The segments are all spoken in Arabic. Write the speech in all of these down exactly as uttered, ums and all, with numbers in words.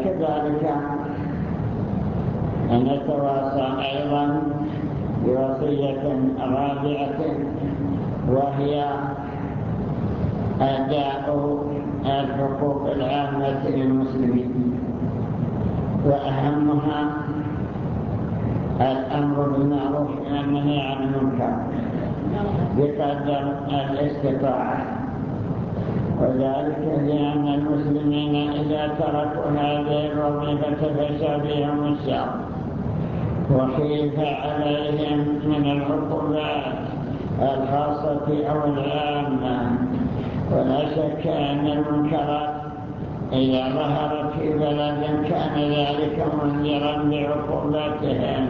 كذلك نتواصى أيضا بوصية رابعة، وهي أداء الحقوق العامة للمسلمين، وأهمها الأمر بالمعروف والنهي عن المنكر بقدر الاستطاعة، وذلك لأن المسلمين إذا تركوا هذه الوظيفة فشى بهم الشر وخيف عليهم من العقوبات الخاصة أو العامة. ولا شك أن المنكرات إذا ظهرت في بلد كان ذلك منذرا بعقوباتهم.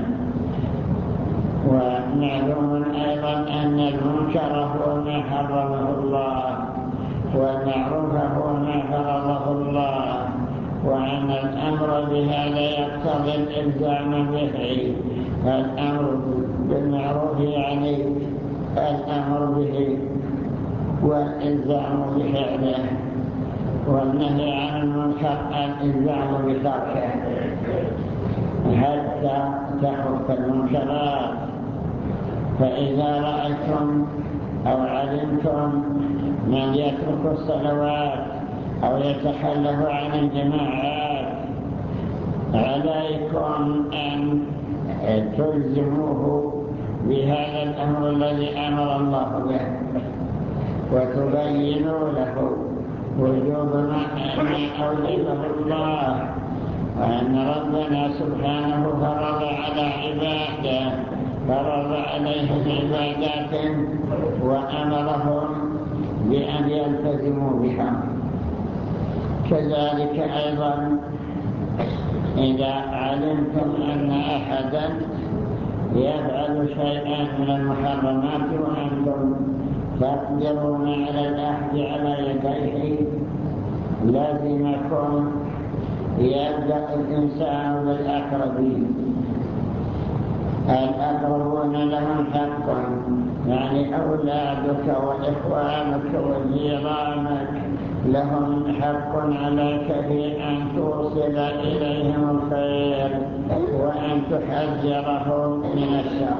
ومعلوم أيضا أن المنكر هو ما حرمه الله، والمعروف هو ما فرضه الله، وأن الأمر بهذا يقتضي الإلزام به. الأمر بالمعروف يعني الأمر به والإلزام بفعله، والنهي عن المنكر الإلزام بتركه حتى تخف المنكرات. فإذا رأيتم أو علمتم من يترك الصلوات أو يتخلف عن الجماعات عليكم أن تلزموه بهذا الأمر الذي أمر الله به، وتبينوا له وجوب ما أوجبه الله، وأن ربنا سبحانه فرض على عباده فرض عليهم عبادات وأمرهم بأن يلتزموا بها. كذلك أيضا إذا علمتم أن أحدا يفعل شيئا من المحرمات وأنتم تقدرون على الأخذ على يديه، لازمكم يبدأ الإنسان بالأقربين. الأقربون لهم حق، يعني أولادك وإخوانك وجيرانك لهم حق عليك في أن توصل إليهم الخير وأن تحذرهم من الشر.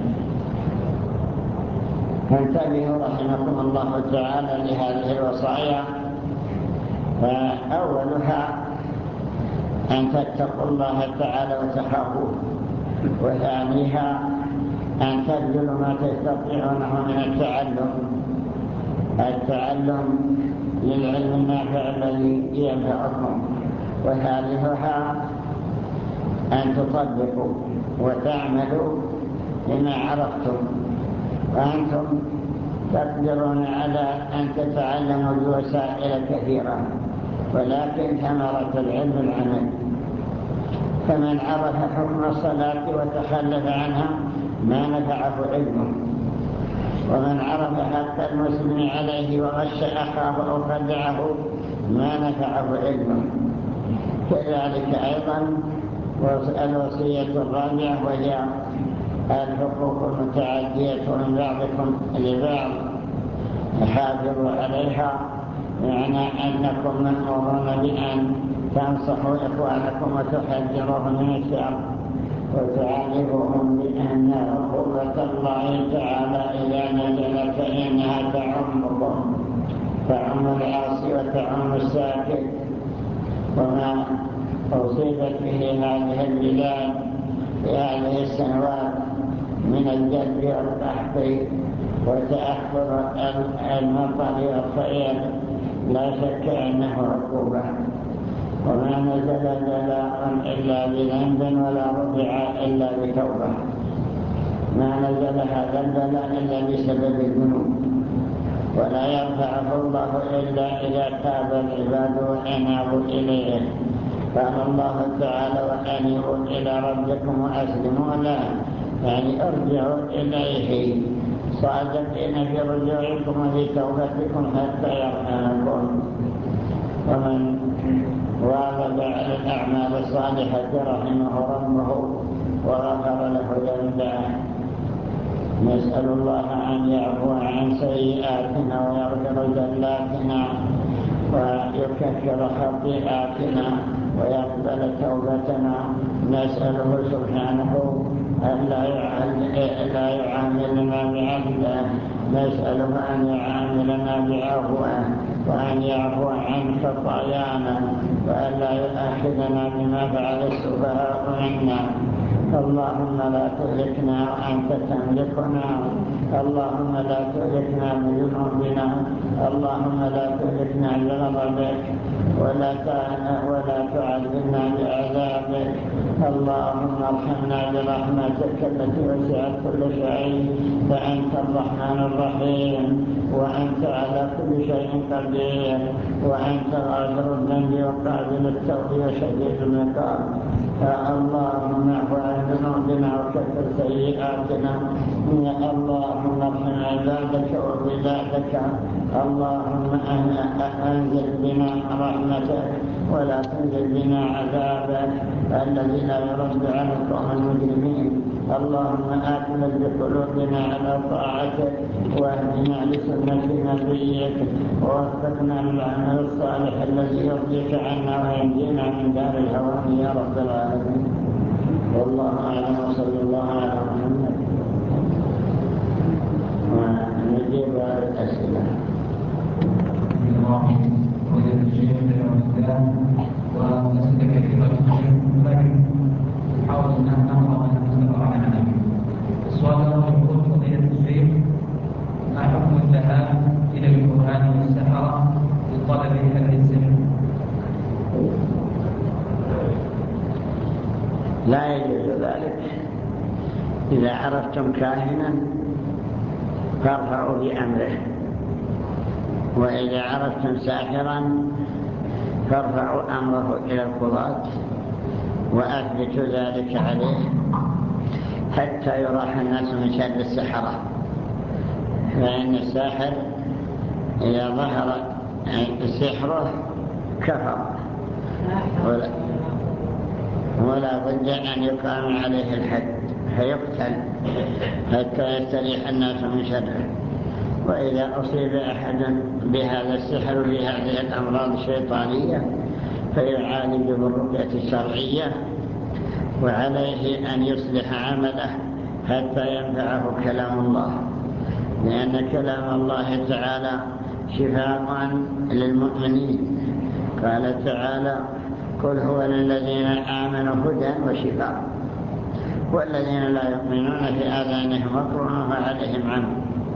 فانتبهوا رحمكم الله تعالى لهذه الوصايا. فأولها أن تتقوا الله تعالى وتخافوه، وثانيها أن تبذلوا ما تستطيعونه من التعلم التعلم للعلم النافع الذي ينفعكم، وثالثها أن تطبقوا وتعملوا بما عرفتم. وأنتم تقدرون على أن تتعلموا بوسائل كثيرة، ولكن ثمرة العلم العمل. فمن عرف حكم الصلاة وتخلف عنها ما نفعه علمه، ومن عرف حق المسلم عليه وغش أخاه أو خدعه ما نفعه علمه. كذلك أيضا الوصية الرابعة وهي الحقوق المتعدية من بعضكم لبعض، حافظوا عليها، يعني أنكم مأمورون بأن تنصحوا إخوانكم وتحذروهم من الشر وتعلموهم بأن عقوبة الله تعالى إذا نزلت فإنها تعمكم، تعم العاصي وتعم الساكت. وما أصيبت به هذه البلاد في هذه السنوات من الجد والقحط وتأخر المطر والخير لا شك أنه عقوبة. وما نزل بلاء إلا بذنب ولا رفع إلا بتوبة. ما نزل هذا البلاء إلا بسبب الذنوب، ولا يرفعه الله إلا إذا تاب العباد وأنابوا إليه. قال الله تعالى وأنيبوا إلى ربكم وأسلموا له، يعني ارجعوا إليه صادقين في رجوعكم وفي توبتكم حتى يرحمكم. ومن واظب على الأعمال الصالحة رحمه ربه وغفر له ذنبه. نسأل الله أن يعفو عن سيئاتنا ويغفر زلاتنا ويغفر يكفر خطيئاتنا ويقبل توبتنا. نسأله سبحانه أن لا يعاملنا بعدله، نسأله أن يعاملنا بعفوه وأن يعفو عن خطايانا وأن لا يؤاخذنا بما فعل السفهاء منا. اللهم لا تهلكنا وأنت تملكنا، اللهم لا تهلكنا بذنوبنا، اللهم لا تهلكنا بغضبك ولا ولا تعذبنا بعذابك. اللهم ارحمنا برحمتك التي وسعت كل شيء، فأنت الرحمن الرحيم، وأنت على كل شيء قدير، وأنت غافر الذنب وقابل التوب وشديد العقاب. اللهم اعف عن ذنوبنا وكفر سيئاتنا. اللهم ارحم عبادك وبلادك. اللهم انزل بنا رحمتك ولا تنزل بنا عذابك الذي لا يرد عن القوم المجرمين. اللهم آتنا بقلوبنا على طاعتك واهدنا لسنة نبيك ووفقنا للعمل الصالح الذي يرضيك عنا وينجينا من دار الهوان يا رب العالمين. والله أعلم وصلى الله على محمد. ونجيب على الأسئلة. وأسئلة كثيرة لكن نحاول أن نقرأ ونقرأ عنها. السؤال الأول يقول: فضيلة الشيخ، ما حكم الذهاب إلى الكهان والسحرة لطلب حل السحر؟ لا يجوز ذلك. إذا عرفتم كاهنا فارفعوا بأمره، وإذا عرفتم ساحرا فارفعوا أمره إلى القضاة وأثبتوا ذلك عليه حتى يراح الناس من شر السحرة. فإن الساحر إذا ظهر سحره كفر ولا, ولا بد أن يقام عليه الحد فيقتل حتى يستريح الناس من شره. وإذا أصيب أحد بهذا السحر بهذه الأمراض الشيطانية فيعالج بالرقية الشرعية، وعليه أن يصلح عمله حتى ينفعه كلام الله، لأن كلام الله تعالى شفاء للمؤمنين. قال تعالى: قل هو للذين آمنوا هدى وشفاء، والذين لا يؤمنون في آذانهم وقر وعليهم عمى.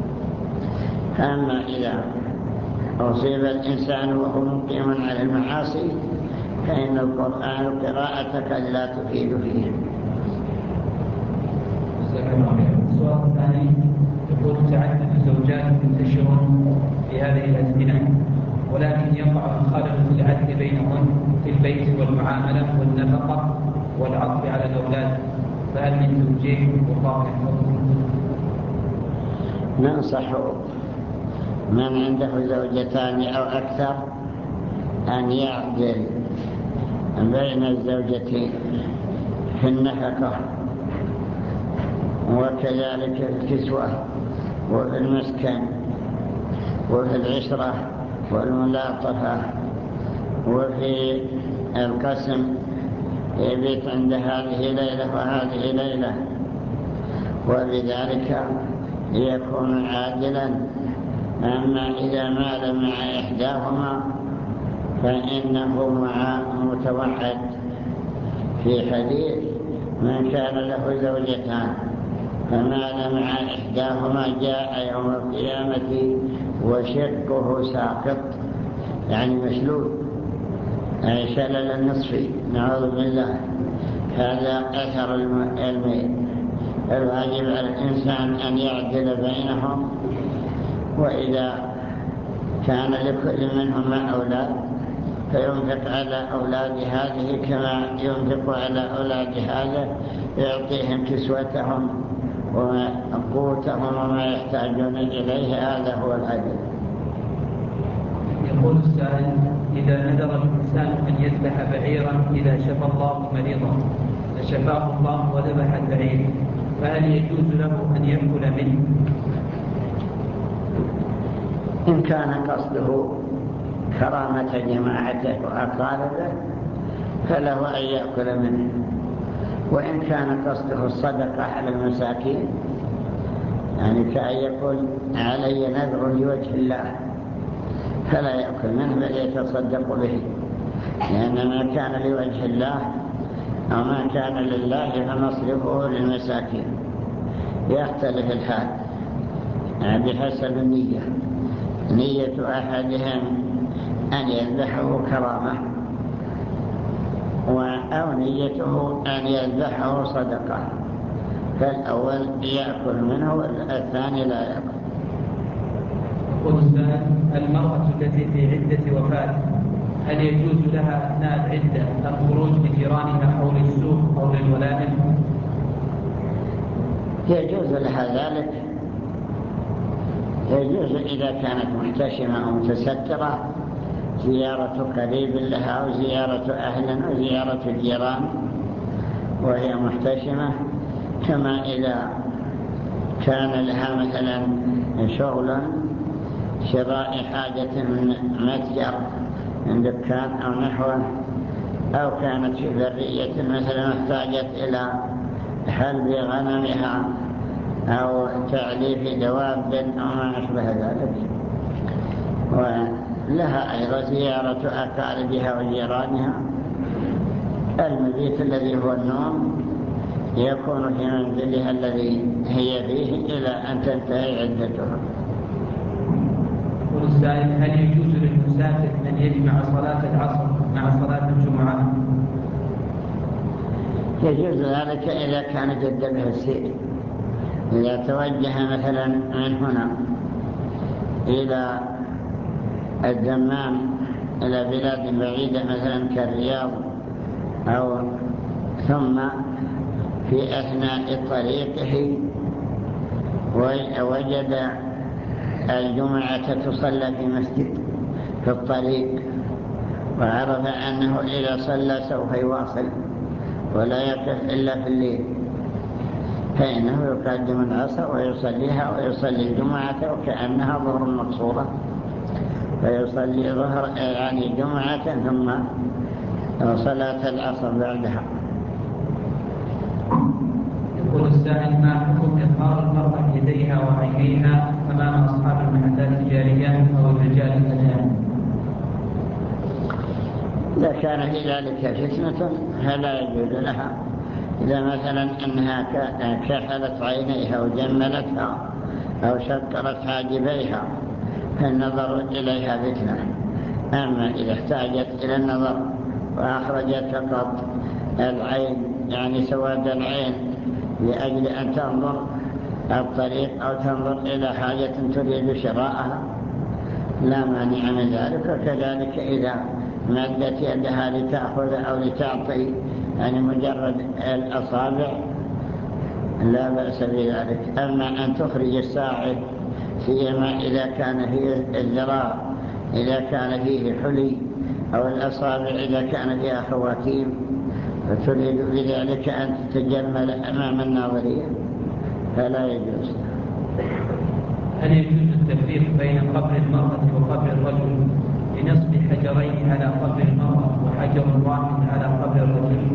أما إذا أصيب الإنسان وهو مقيم على المعاصي فإن القرآن قراءتك لا تفيد فيه. السؤال الثاني يقول: تعدد الزوجات منتشر في هذه الأزمنة، ولكن يقع الخلل في العدل بينهن في البيت والمعاملة والنفقة والعطف على الأولاد، فهل من توجيه والله يحفظكم؟ ننصح من عنده زوجتان أو أكثر أن يعدل بين الزوجتين في النفقة وكذلك في الكسوة وفي المسكن وفي العشرة والملاطفة وفي القسم، يبيت عند هذه ليلة وهذه ليلة، وبذلك يكون عادلا. أما إذا مال مع إحداهما فإنه مع متوعد في حديث: من كان له زوجتان فمال مع إحداهما جاء يوم القيامة وشقه ساقط، يعني مشلول، أي شلل النصف، نعوذ بالله. هذا أثر الميل. الواجب على الإنسان أن يعدل بينهم، وإذا كان لكل منهما أولاد فينفق على أولاد هذه كما ينفق على أولاد هذا، يعطيهم كسوتهم وقوتهم وما يحتاجون إليه. هذا هو العدل. يقول السائل: إذا نذر الإنسان أن يذبح بعيرا إذا شفى الله مريضا فشفاه الله وذبح البعير، فهل يجوز له أن يأكل منه؟ إن كان قصده كرامة جماعته وأقاربه فله أن يأكل منه. وإن كان قصده الصدقة على المساكين، يعني كأن يقول علي نذر لوجه الله، فلا يأكل منه بل يتصدق به، لأن ما كان لوجه الله أو ما كان لله فمصرفه للمساكين. يختلف الحال بحسب النية. نية أحدهم أن يذبحه كرامة، أو نيته أن يذبحه صدقة، فالأول يأكل منه والثاني لا يأكل. يقول السائل: المرأة التي في عدة وفاة هل يجوز لها أثناء العدة الخروج لجيرانها أو للسوق أو للولائم؟ يجوز لها ذلك، يجوز إذا كانت محتشمة أو متسترة زيارة قريب لها أو زيارة أهل أو زيارة جيران وهي محتشمة، كما إذا كان لها مثلا شغل شراء حاجة من متجر من دكان أو نحوه، أو كانت في برية مثلا احتاجت إلى حلب غنمها أو تعليف دواب أو ما أشبه ذلك. ولها أيضا زيارة أقاربها وجيرانها. المبيت الذي هو النوم يكون في منزلها الذي هي فيه إلى أن تنتهي عدتها. والسائل: هل يجوز للمسافر أن يجمع صلاة العصر مع صلاة الجمعة؟ يجوز ذلك إذا كان جد به السير. إذا توجه مثلا من هنا إلى الدمام إلى بلاد بعيدة مثلا كالرياض، أو ثم في أثناء طريقه وجد الجمعة تصلى في مسجد في الطريق، وعرف أنه إذا صلى سوف يواصل ولا يقف إلا في الليل، فإنه يقدم العصر ويصليها ويصلي الجمعة وكأنها ظهر مقصورة، فيصلي ظهر يعني جمعة ثم صلاة العصر بعدها. يقول السائل: ما حكم إظهار المرأة يديها وعينيها أمام أصحاب المحلات التجارية أو الرجال الأجانب؟ إذا كان في ذلك فتنة فلا يجوز لها. إذا مثلا أنها كحلت عينيها وجملتها أو شكرت حاجبيها فالنظر إليها فتنة. أما إذا احتاجت إلى النظر وأخرجت فقط العين يعني سواد العين لأجل أن تنظر الطريق أو تنظر إلى حاجة تريد شراءها لا مانع من ذلك. وكذلك إذا مدت يدها لتأخذ أو لتعطي يعني مجرد الأصابع لا بأس بذلك. أما أن تخرج الساعد سيما إذا كان فيه الذراع إذا كان فيه حلي أو الأصابع إذا كان فيها خواتيم فتريد بذلك أن تتجمل أمام الناظرين فلا يجوز. هل يجوز التفريق بين قبر المرأة وقبر الرجل لنصب حجرين على قبر المرأة وحجر واحد على قبر الرجل؟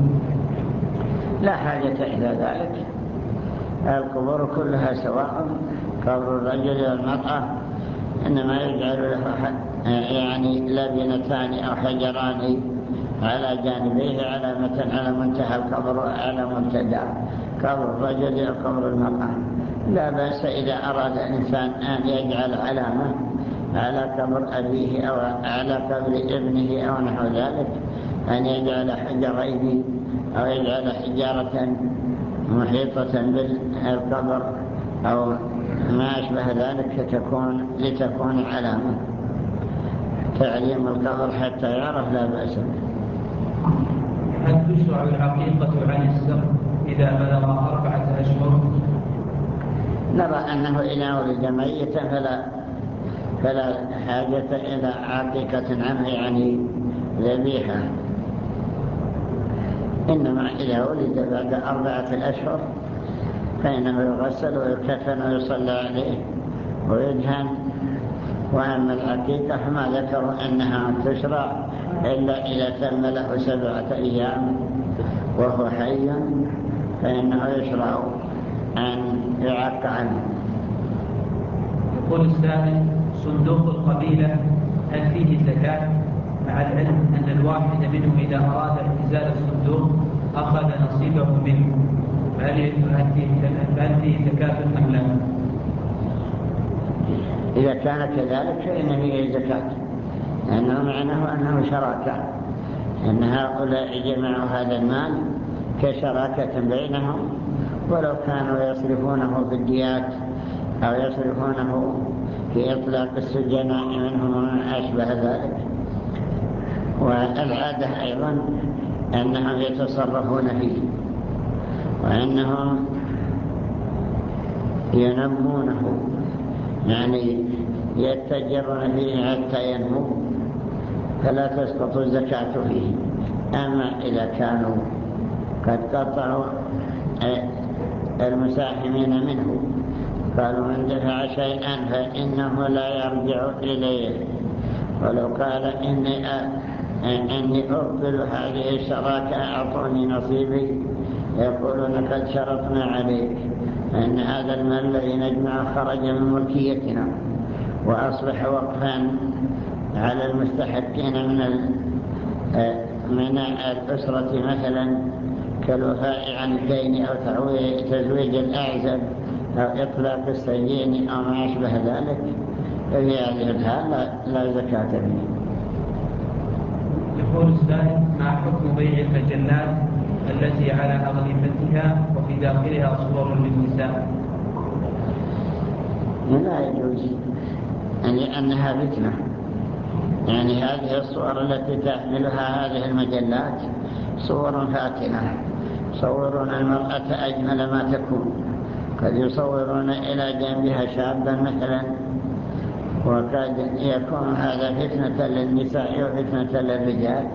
لا حاجة إلى ذلك. القبور كلها سواء، قبر الرجل والمرأة إنما يجعل له يعني لبنتان أو حجران على جانبيه علامة على منتهى القبر على مبتدأ قبر الرجل وقبر المرأة. لا بأس إذا أراد الإنسان أن يجعل علامة على قبر أبيه أو على قبر ابنه أو نحو ذلك أن يجعل حجرين أو يجعل حجارة محيطة بالقبر أو ما أشبه ذلك لتكون, لتكون علامة تعليم القبر حتى يعرف لا بأس به. هل تشرع العقيقة عن السقف إذا بلغ أربعة أشهر؟ نرى أنه إذا ولد ميتا فلا, فلا حاجة إلى عقيقة عنه يعني ذبيحة، إنما إذا ولد بعد أربعة الأشهر فإنه يغسل ويكفن ويصلى عليه ويدهن وأما العقيقة فما ذكروا أنها تشرع إلا إذا تم له سبعة أيام وهو حي، فإنه يشرع أن يعق عنه. يقول السائل: صندوق القبيلة هل فيه زكاة؟ مع العلم أن الواحد منهم إذا أراد اعتزال الصندوق أخذ نصيبه منه، فهل فيه زكاة أم لا؟ إذا كان كذلك فإن فيه زكاة، لأنه معناه أنه شراكة، أن هؤلاء جمعوا هذا المال كشراكة بينهم، ولو كانوا يصرفونه في الديات أو يصرفونه في إطلاق السجناء منهم وما أشبه ذلك. والعادة أيضا أنهم يتصرفون فيه وأنهم ينمونه، يعني يتجرون فيه حتى ينمو، فلا تسقط الزكاة فيه. أما إذا كانوا قد قطعوا المساهمين منه، قالوا من دفع شيئا فإنه لا يرجع إليه، ولو قال إني إني أقبل هذه الشراكة أعطوني نصيبي، يقولون قد شرطنا عليك أن هذا المال الذي نجمع خرج من ملكيتنا وأصبح وقفا على المستحقين من من الأسرة، مثلا كالوفاء عن الدين أو تزويج الأعزب أو إطلاق السجين أو ما يشبه ذلك، ففي هذه الحالة لا زكاة فيه. يقول السائل: ما حكم بيع المجلات التي على أغلفتها وفي داخلها صور للنساء؟ لا يجوز، لأنها فتنة. يعني هذه الصور التي تحملها هذه المجلات صور فاتنة، يصورون المرأة أجمل ما تكون، قد يصورون إلى جنبها شابا مثلا، وقد يكون هذا فتنة للنساء وفتنة للرجال.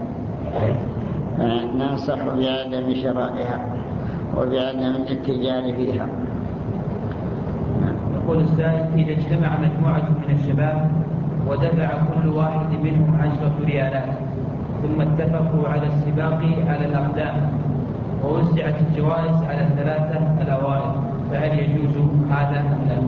ننصح بعدم شرائها وبعدم الاتجار فيها. يقول السائل: إذا اجتمع مجموعة من الشباب ودفع كل واحد منهم عشرة ريالات، ثم اتفقوا على السباق على الأقدام ووزعت الجوائز على الثلاثة الأوائل، فهل يجوز هذا أم لا؟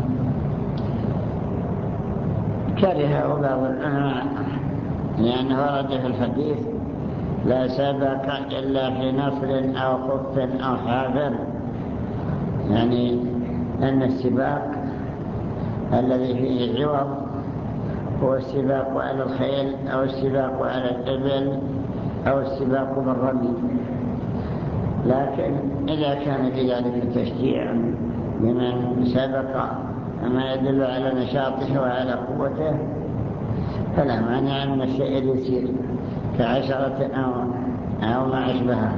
كره بعض العلماء، لأنه ورد في الحديث: لا سبق إلا في نصر أو خف أو حافر، يعني أن السباق الذي فيه عوض هو السباق على الخيل أو السباق على الإبل أو السباق بالرمي. لكن إذا كان في ذلك تشجيع لمن سبق ما يدل على نشاطه وعلى قوته، فلا مانع من الشيء اليسير كعشرة أو, أو ما أشبهها.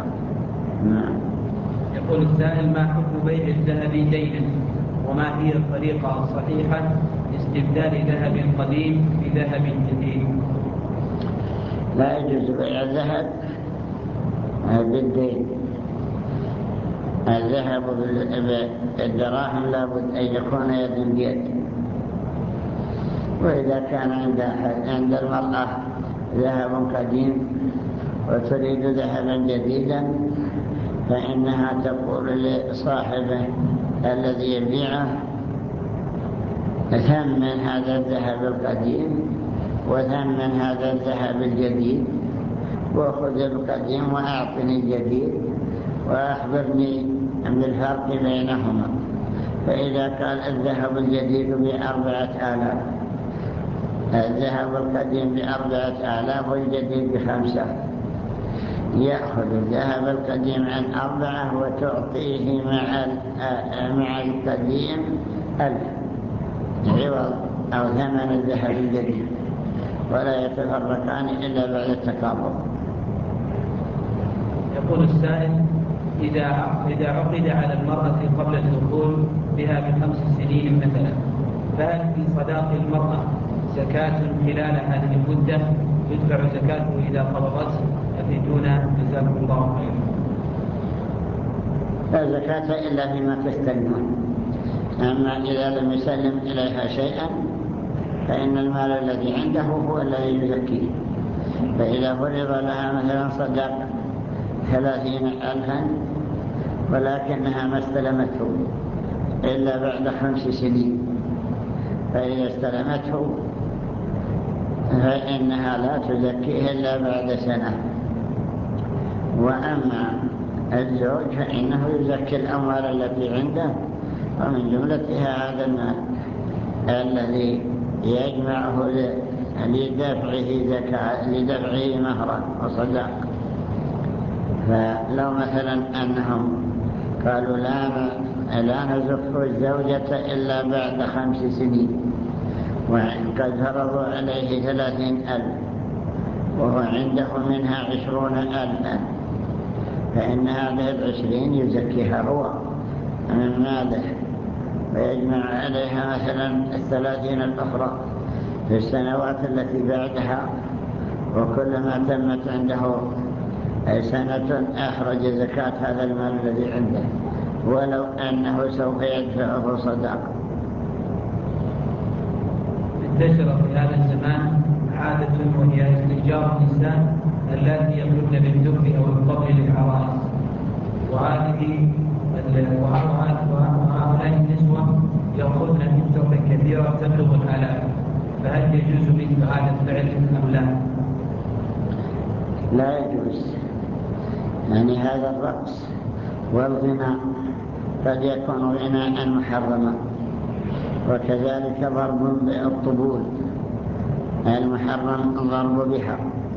يقول السائل: ما حكم بيع الذهب دينا، وما هي الطريقة الصحيحة لاستبدال ذهب قديم بذهب جديد؟ لا يجوز بيع الذهب بالدين. الذهب بالدراهم لابد أن يكون يد بيد. وإذا كان عند المرأة ذهب قديم وتريد ذهبا جديدا، فإنها تقول لصاحبه الذي يبيعه: ثمن هذا الذهب القديم وثمن هذا الذهب الجديد، وخذ القديم وأعطني الجديد وأخبرني بالفرق بينهما. فإذا قال الذهب الجديد بأربعة آلاف، الذهب القديم بأربعة آلاف والجديد بخمسة، يأخذ الذهب القديم عن أربعة وتعطيه مع مع القديم ألف عوض أو ثمن الذهب الجديد، ولا يتفرقان إلا بعد التقابض. يقول السائل: إذا إذا عقد على المرأة قبل الدخول بها بخمس سنين مثلا، فهل في صداق المرأة زكاة خلال هذه المدة يدفع زكاته إذا قبضته؟ أفيدونا جزاكم الله خيرا. لا زكاة إلا فيما تستلمون. أما إذا لم يسلم إليها شيئا فإن المال الذي عنده هو الذي يزكيه. فإذا فرض لها مثلا صداق ثلاثين ألفا ولكنها ما استلمته إلا بعد خمس سنين، فإذا استلمته فإنها لا تزكيه إلا بعد سنة. وأما الزوج فإنه يزكي الأموال التي عنده، ومن جملتها هذا المال الذي يجمعه لدفعه زكاة لدفعه مهرا وصداق. فلو مثلا أنهم قالوا لا لا نزف الزوجة إلا بعد خمس سنين، وقد فرضوا عليه ثلاثين ألف وهو عنده منها عشرون ألفا، فإن هذه العشرين يزكيها هو من ماله، ويجمع عليها مثلا الثلاثين الأخرى في السنوات التي بعدها، وكلما تمت عنده سنة أخرج زكاة هذا المال الذي عنده ولو أنه سوف يدفعه صداقة. انتشر في هذا الزمان عادة وهي استئجار النساء التي يقودن بالدب أو الطبل للعرائس، وهذه وهؤلاء النسوة يأخذن نسبة كثيرة تبلغ الآلاف، فهل يجوز مثل هذا الفعل أم لا؟ لا يجوز، يعني هذا الرقص والغناء قد يكون غناء محرما، وكذلك ضرب بالطبول المحرم الضرب بها.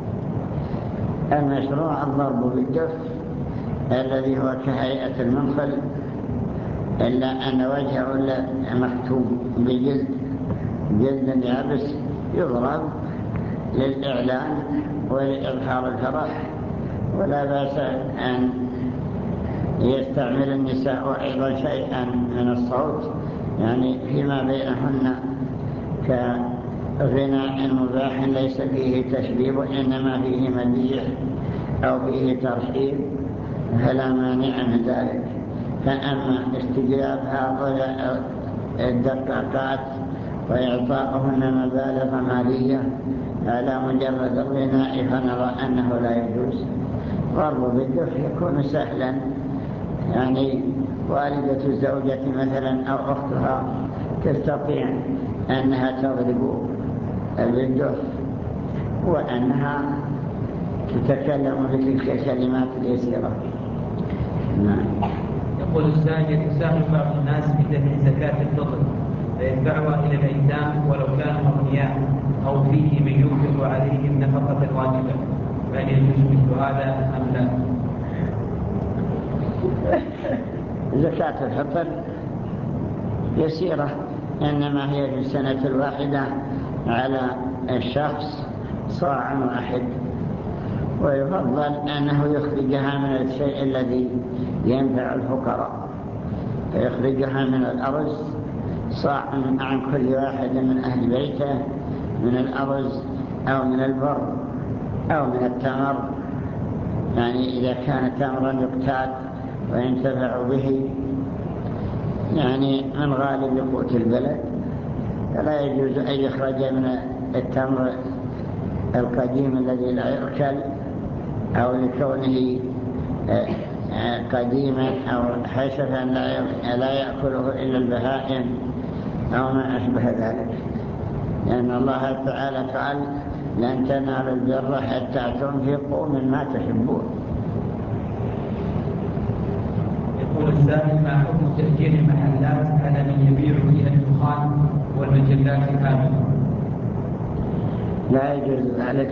المشروع الضرب بالدف الذي هو كهيئة المنخل، إلا أن وجهه مختوم بجلد جلد يابس يضرب للإعلان ولإظهار الفرح، ولا بأس أن يستعمل النساء أيضا شيئا من الصوت يعني فيما بينهن كغناء مباح ليس فيه تشبيب إنما فيه مديح أو فيه ترحيب، فلا مانع من ذلك. فأما استجلاب هؤلاء الدقاقات وإعطاؤهن مبالغ مالية على مجرد الغناء فنرى أنه لا يجوز. ضرب بالدف يكون سهلا، يعني والدة الزوجة مثلا أو أختها تستطيع أنها تضرب بالدف وأنها تتكلم بتلك الكلمات اليسيرة. نعم. يقول السائل: يتساهل بعض الناس بدفع زكاة الفطر فيدفعها إلى الأيتام ولو كانوا أغنياء أو فيه من ينفق عليهم نفقة واجبة، فهل يجوز مثل هذا أم لا؟ زكاة الفطر يسيرة، إنما هي في السنة الواحدة على الشخص صاع واحد، ويفضل أنه يخرجها من الشيء الذي ينفع الفقراء، فيخرجها من الأرز صاع عن كل واحد من أهل بيته من الأرز أو من البر أو من التمر، يعني إذا كان تمرا يقتات وينتفع به يعني من غالب قوت البلد، فلا يجوز أن يخرج من التمر القديم الذي لا يؤكل أو لكونه قديما أو حشفا لا يأكله إلا البهائم أو ما أشبه ذلك، لأن الله تعالى قال: لن تنالوا البر حتى تنفقوا مما تحبون. يقول السائل: ما حكم تأجير المحلات على من يبيع فيها الدخان والمجلات كاملة؟ لا يجوز ذلك،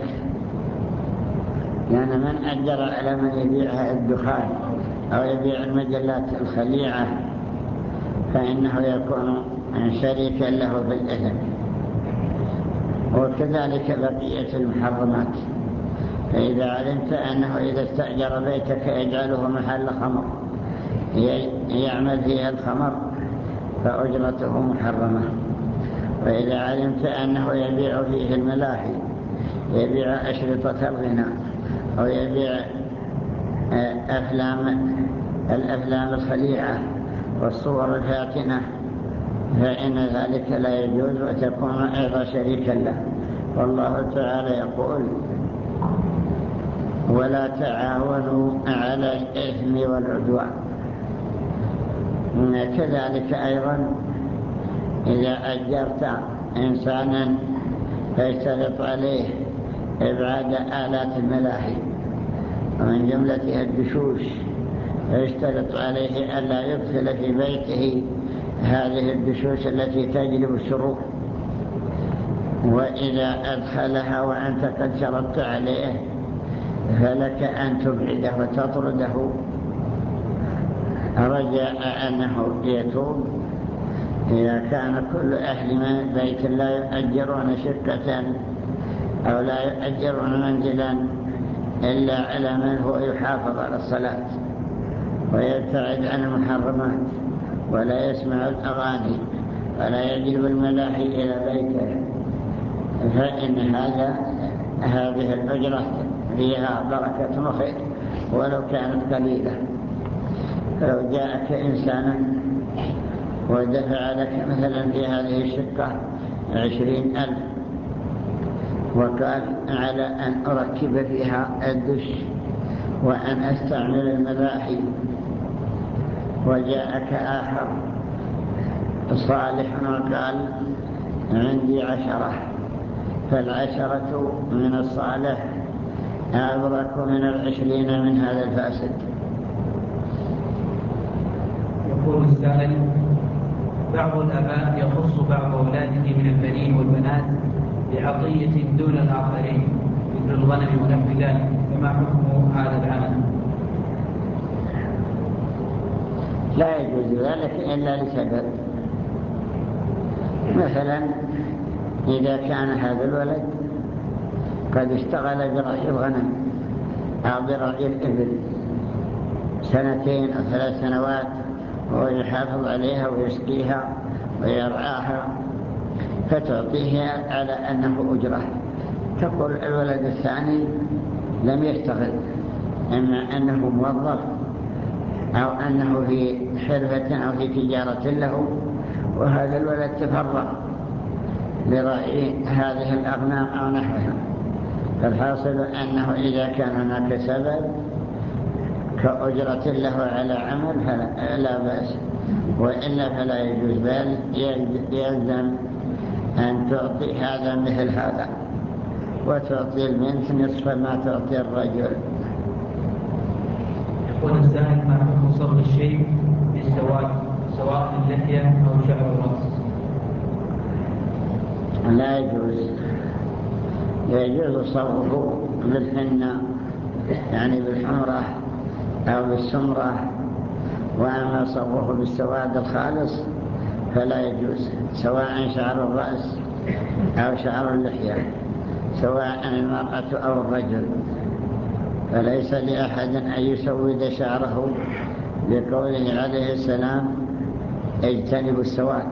لأن من أجر على من يبيعها الدخان أو يبيع المجلات الخليعة فإنه يكون شريكا له في الإثم، وكذلك بقية المحرمات. فإذا علمت أنه إذا استأجر بيتك يجعله محل خمر يعمل فيها الخمر فأجرته محرمة، وإذا علمت أنه يبيع فيه الملاهي يبيع أشرطة الغناء أو يبيع أفلام الأفلام الخليعة والصور الفاتنة فإن ذلك لا يجوز وتكون أيضا شريكا له. والله تعالى يقول: ولا تعاونوا على الإثم والعدوان. كذلك أيضا إذا أجرت إنسانا فيشترط عليه إبعاد آلات الملاهي ومن جملتها الدشوش، فيشترط عليه ألا يدخل في بيته هذه الدشوش التي تجلب الشرور، وإذا أدخلها وأنت قد شرطت عليه فلك أن تبعده وتطرده رجاء أنه يتوب. إذا كان كل أهل بيت لا يؤجرون شقة أو لا يؤجرون منزلا إلا على من هو يحافظ على الصلاة ويبتعد عن المحرمات ولا يسمع الأغاني ولا يجلب الملاهي إلى بيته، فإن هذا هذه الأجرة فيها بركة وخير ولو كانت قليلة. لو جاءك إنسانا ودفع لك مثلا في هذه الشقة عشرين ألف وقال: على أن أركب فيها الدش وأن أستعمل الملاهي، وجاءك آخر صالح وقال: عندي عشرة، فالعشرة من الصالح أبرك من العشرين من هذا الفاسد. يقول السائل: بعض الآباء يخص بعض أولاده من البنين والبنات بعطية دون الآخرين مثل الغنم ونحو ذلك، فما حكم هذا العمل؟ لا يجوز ذلك إلا لسبب. مثلا إذا كان هذا الولد قد اشتغل برعي الغنم أو برعي الإبل سنتين أو ثلاث سنوات ويحافظ عليها ويسقيها ويرعاها، فتعطيه على أنه أجرة. تقول الولد الثاني لم يشتغل، إما أنه موظف أو أنه في حرفة أو في تجارة له، وهذا الولد تفرغ لرعي هذه الأغنام أو نحوها. فالحاصل أنه إذا كان هناك سبب كأجرة له على عمل فلا بأس، وإلا فلا يجوز، بل يلزم أن تعطي هذا مثل هذا وتعطي البنت نصف ما تعطي الرجل. يقول السائل: ما حكم صبغ الشيء بالسواد سواء اللحية أو شعر الرأس؟ لا يجوز. يجوز صبغه بالحنة يعني بالحمرة أو بالسمرة، وأما صبغه بالسواد الخالص فلا يجوز، سواء شعر الرأس أو شعر اللحية، سواء المرأة أو الرجل. فليس لأحد أن يسود شعره لقوله عليه السلام: اجتنبوا السواد.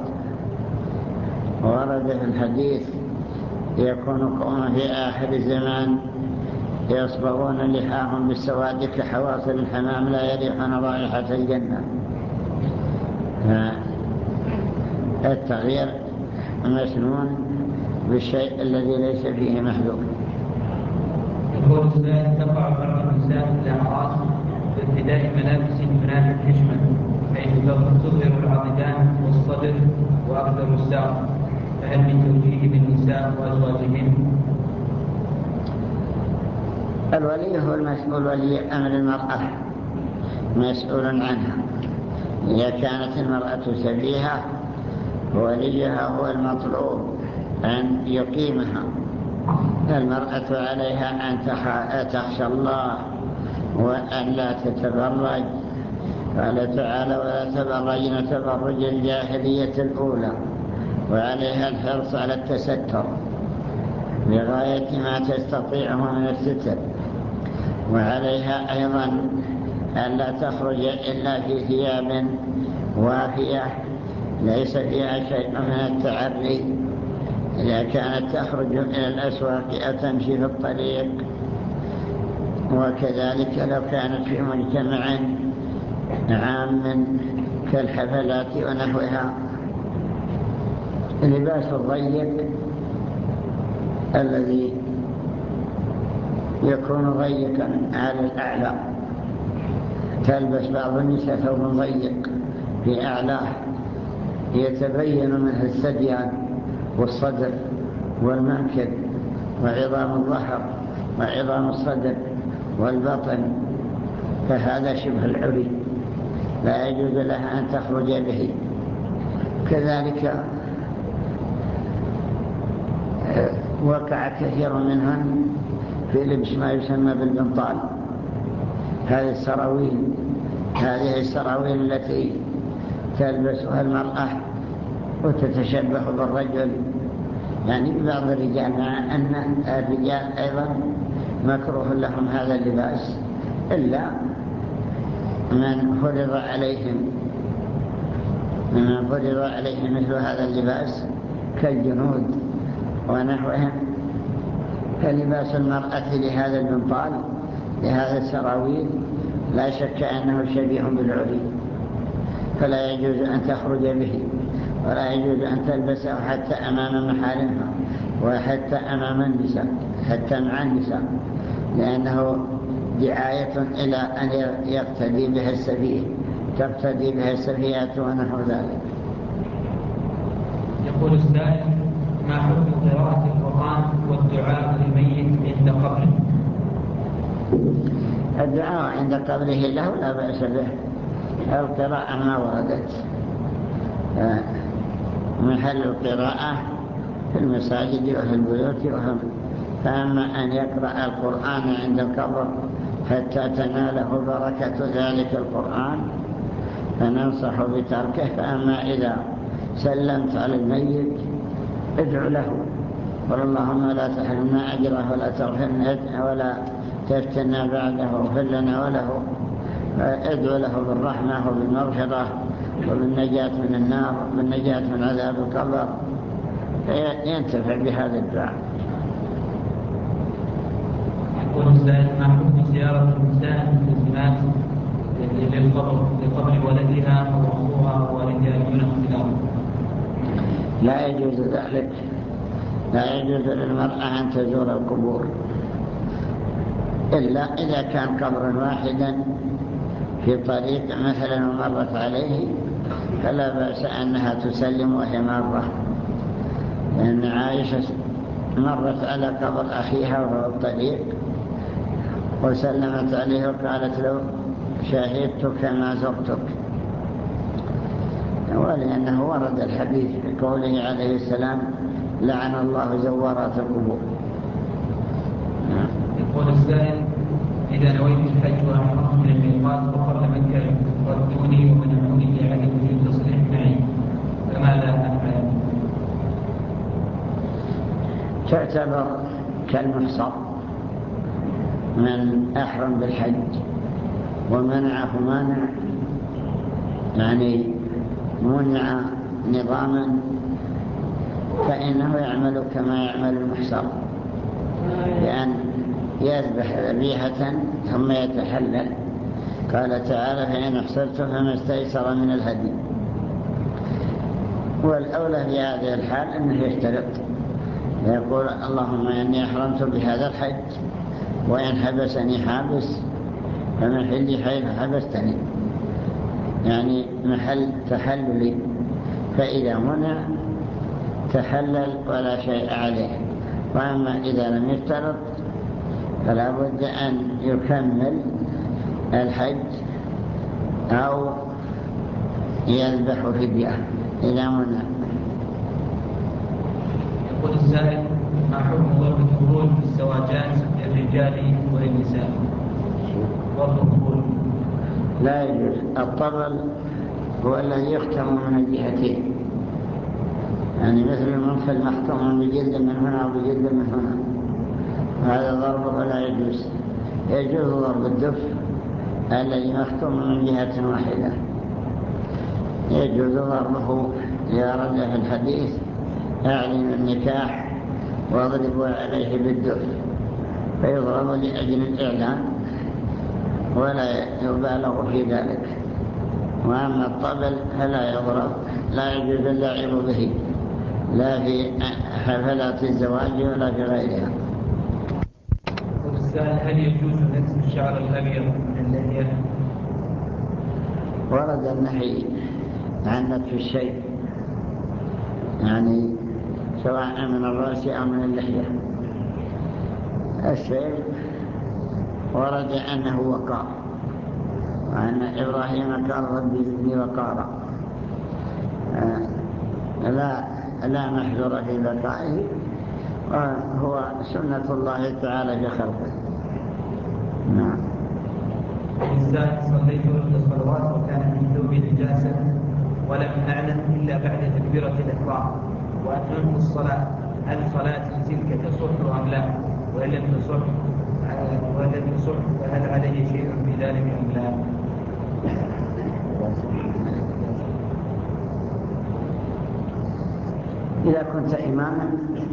ورد في الحديث: يكون قوم في آخر الزمان يصبغون لحاهم بالسواد كحواصل الحمام لا يريحون رائحة الجنة. التغيير مسنون بالشيء الذي ليس فيه محذور. يقول السائل: تقع بعض النساء الأعراس بارتداء ملابس تنافي الحشمة، حيث تظهر العضدان والصدر وأكثر الساق، فهل من توجيه بالنساء وأزواجهن؟ الولي هو المسؤول، ولي أمر المرأة مسؤول عنها. إذا كانت المرأة سفيهة وليها هو المطلوب أن يقيمها. المرأة عليها أن تخشى الله وأن لا تتبرج. قال تعالى: ولا تبرجن تبرج الجاهلية الأولى، وعليها الحرص على التستر بغاية ما تستطيعه من الستر. وعليها أيضا أن لا تخرج إلا في ثياب وافية ليس فيها شيء من التعري، إذا كانت تخرج إلى الأسواق أو تمشي في الطريق. وكذلك لو كانت في مجتمع عام كالحفلات ونحوها لباس الضيق الذي يكون ضيقا على الأعلى، تلبس بعض النساء ثوب ضيق في أعلاه يتبين منه الثديان والصدر والمنكب وعظام الظهر وعظام الصدر والبطن، فهذا شبه العري لا يجوز لها أن تخرج به. كذلك وقع كثير منهم في لبس ما يسمى بالبنطال، هذه السراويل هذه السراويل التي تلبسها المرأة وتتشبه بالرجل، يعني ببعض الرجال، مع أن الرجال أيضا مكروه لهم هذا اللباس إلا من فرض عليهم من فرض عليهم مثل هذا اللباس كالجنود ونحوهم، فلباس المرأة لهذا البنطال لهذا السراويل لا شك أنه شبيه بالعري، فلا يجوز أن تخرج به ولا يجوز أن تلبسه حتى أمام محارمها وحتى أمام النساء، حتى مع النساء، لأنه دعاية إلى أن يقتدي بها السفيه تقتدي بها السفيات ونحو ذلك. يقول السائل: ما حكم قراءة القرآن والدعاء للميت عند قبره؟ الدعاء عند قبره له لا بأس به، القراءة ما وردت، محل القراءة في المساجد وفي البيوت وهم، فأما أن يقرأ القرآن عند القبر حتى تناله بركة ذلك القرآن فننصح بتركه. فأما إذا سلمت على الميت ادعو له، قل اللهم لا تحرمنا أجره ولا تغفرنا ولا تفتنا بعده واغفر لنا وله، ادعو له بالرحمة وبالمغفرة وبالنجاة من النار وبالنجاة من عذاب القبر، ينتفع بهذا الدعاء. يقول السائل: ما حكم زيارة الإنسان المسلمات للقبر لقبر ولدها أو أخوها ووالدها دون اختلاف؟ لا يجوز ذلك، لا يجوز للمرأة أن تزور القبور إلا إذا كان قبرا واحدا في طريق مثلا ومرت عليه فلا بأس أنها تسلم وهي مارة، لأن عائشة مرت على قبر أخيها وهو الطريق وسلمت عليه وقالت له شاهدتك ما زرتك، ولأنه ورد الحديث بقوله عليه السلام لعن الله زوارات القبور. يقول السائل: إذا نويت الحج وأحرمت من الميقات وقبل مكة ردوني ومنعوني لعدم وجود تصريح معي، فماذا أفعل؟ تعتبر كالمحصر من أحرم بالحج ومنعه مانع، يعني منع نظاما، فإنه يعمل كما يعمل المحصر، لأن يذبح ذبيحة ثم يتحلل. قال تعالى فإن احصرتم فما استيسر من الهدي، والأولى في هذه الحال أنه يشترط، يقول اللهم إني أحرمت بهذا الحج وإن حبسني حابس فمحلي حيث حبستني، يعني محل تحللي، فإذا منع تحلل ولا شيء عليه. وأما إذا لم يشترط فلا بد أن يكمل الحج أو يذبح فدية إذا منع. يقول السائل: ما حكم ضرب الكفول في الزواجات للرجال وللنساء؟ ضرب الكفول لا يجوز. الطبل هو الذي يختم من الجهتين، يعني مثل المنخل محكوم بجلد من هنا وبجلد من هنا، هذا ضربه لا يجوز. يجوز ضرب الدف الذي محكوم من جهة واحدة، يجوز ضربه ليرد في الحديث أعلن النكاح واضربوا عليه بالدف، فيضرب لأجل الإعلان ولا يبالغ في ذلك. وأما الطبل فلا يضرب، لا يجوز اللعب به، لا في حفلات الزواج ولا في غيرها. هل يجوز نتف الشعر الأبيض من اللحية؟ ورد النهي عن نتف الشيء، يعني سواء من الرأس أو من اللحية. الشيء ورد أنه وقار، وأن إبراهيم قال ربي زدني وقارا، لا لا محذور في بقائه، وهو سنة الله تعالى في خلقه. نعم. إنسان صليت إحدى الصلوات وكان في ثوبي نجاسة ولم أعلم إلا بعد تكبيرة الإحرام وأتممت الصلاة، هل صلاتي تلك تصح أم لا؟ وإن لم تصح وإن لم تصح فهل علي شيء في ذلك أم لا؟ إذا كنت إماما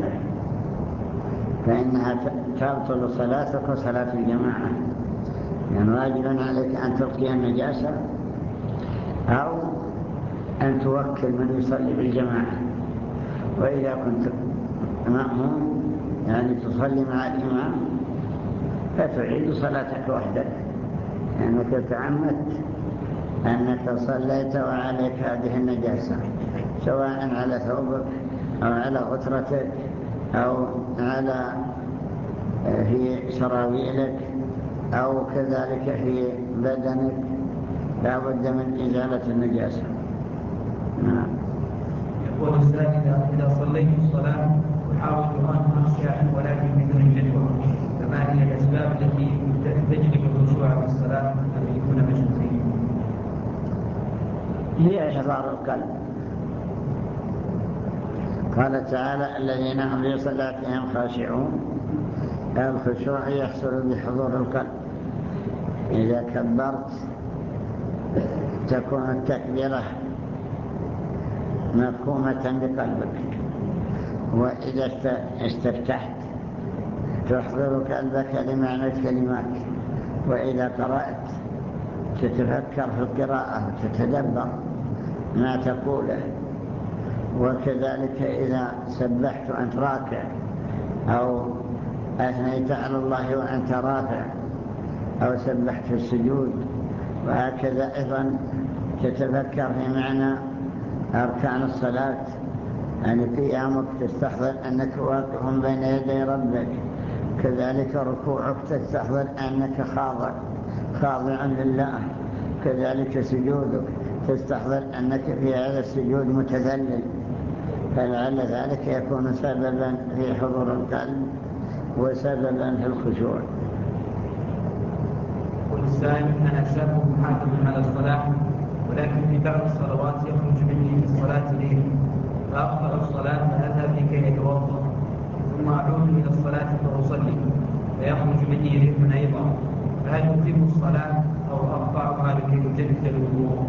فإنها تبطل صلاتك وصلاة الجماعة، يعني واجب عليك أن تلقي النجاسة أو أن توكل من يصلي بالجماعة. وإذا كنت مأموم يعني تصلي مع الإمام فتعيد صلاتك وحدك، لأنك يعني تعمدت أنك صليت وعليك هذه النجاسة، سواء على ثوبك أو على غترتك أو على في سراويلك أو كذلك في بدنك، لا بد من إزالة النجاسة. نعم. يقول السائل إذا صليت الصلاة أحاول أن أخشع ولكن بدون جدوى، فما هي الأسباب التي تجلب الخشوع في الصلاة أن يكون مشغولين؟ هي إحضار القلب. قال تعالى الذين هم في صلاتهم خاشعون، الخشوع يحصل بحضور القلب. إذا كبرت تكون التكبيرة مفهومة بقلبك، وإذا استفتحت تحضر قلبك لمعنى الكلمات، وإذا قرأت تتفكر في القراءة وتتدبر ما تقوله، وكذلك إذا سبحت وأنت راكع أو أثنيت على الله وأنت رافع أو سبحت في السجود، وهكذا أيضا تتفكر في معنى أركان الصلاة، يعني قيامك تستحضر أنك واقف بين يدي ربك، كذلك ركوعك تستحضر أنك خاضع خاضع لله، كذلك سجودك تستحضر أنك في هذا السجود متذلل، فلعل ذلك يكون سببا في حضور القلب وسببا في الخشوع. والسائل أنا شاب محافظ على الصلاة، ولكن في بعض الصلوات يخرج مني في الصلاة ليه، فأقطع الصلاة فأذهب لكي أتوضأ، ثم أعود إلى الصلاة فأصلي فيخرج مني ريح أيضا، فهل أتم الصلاة أو أقطعها لكي أجدد الوضوء؟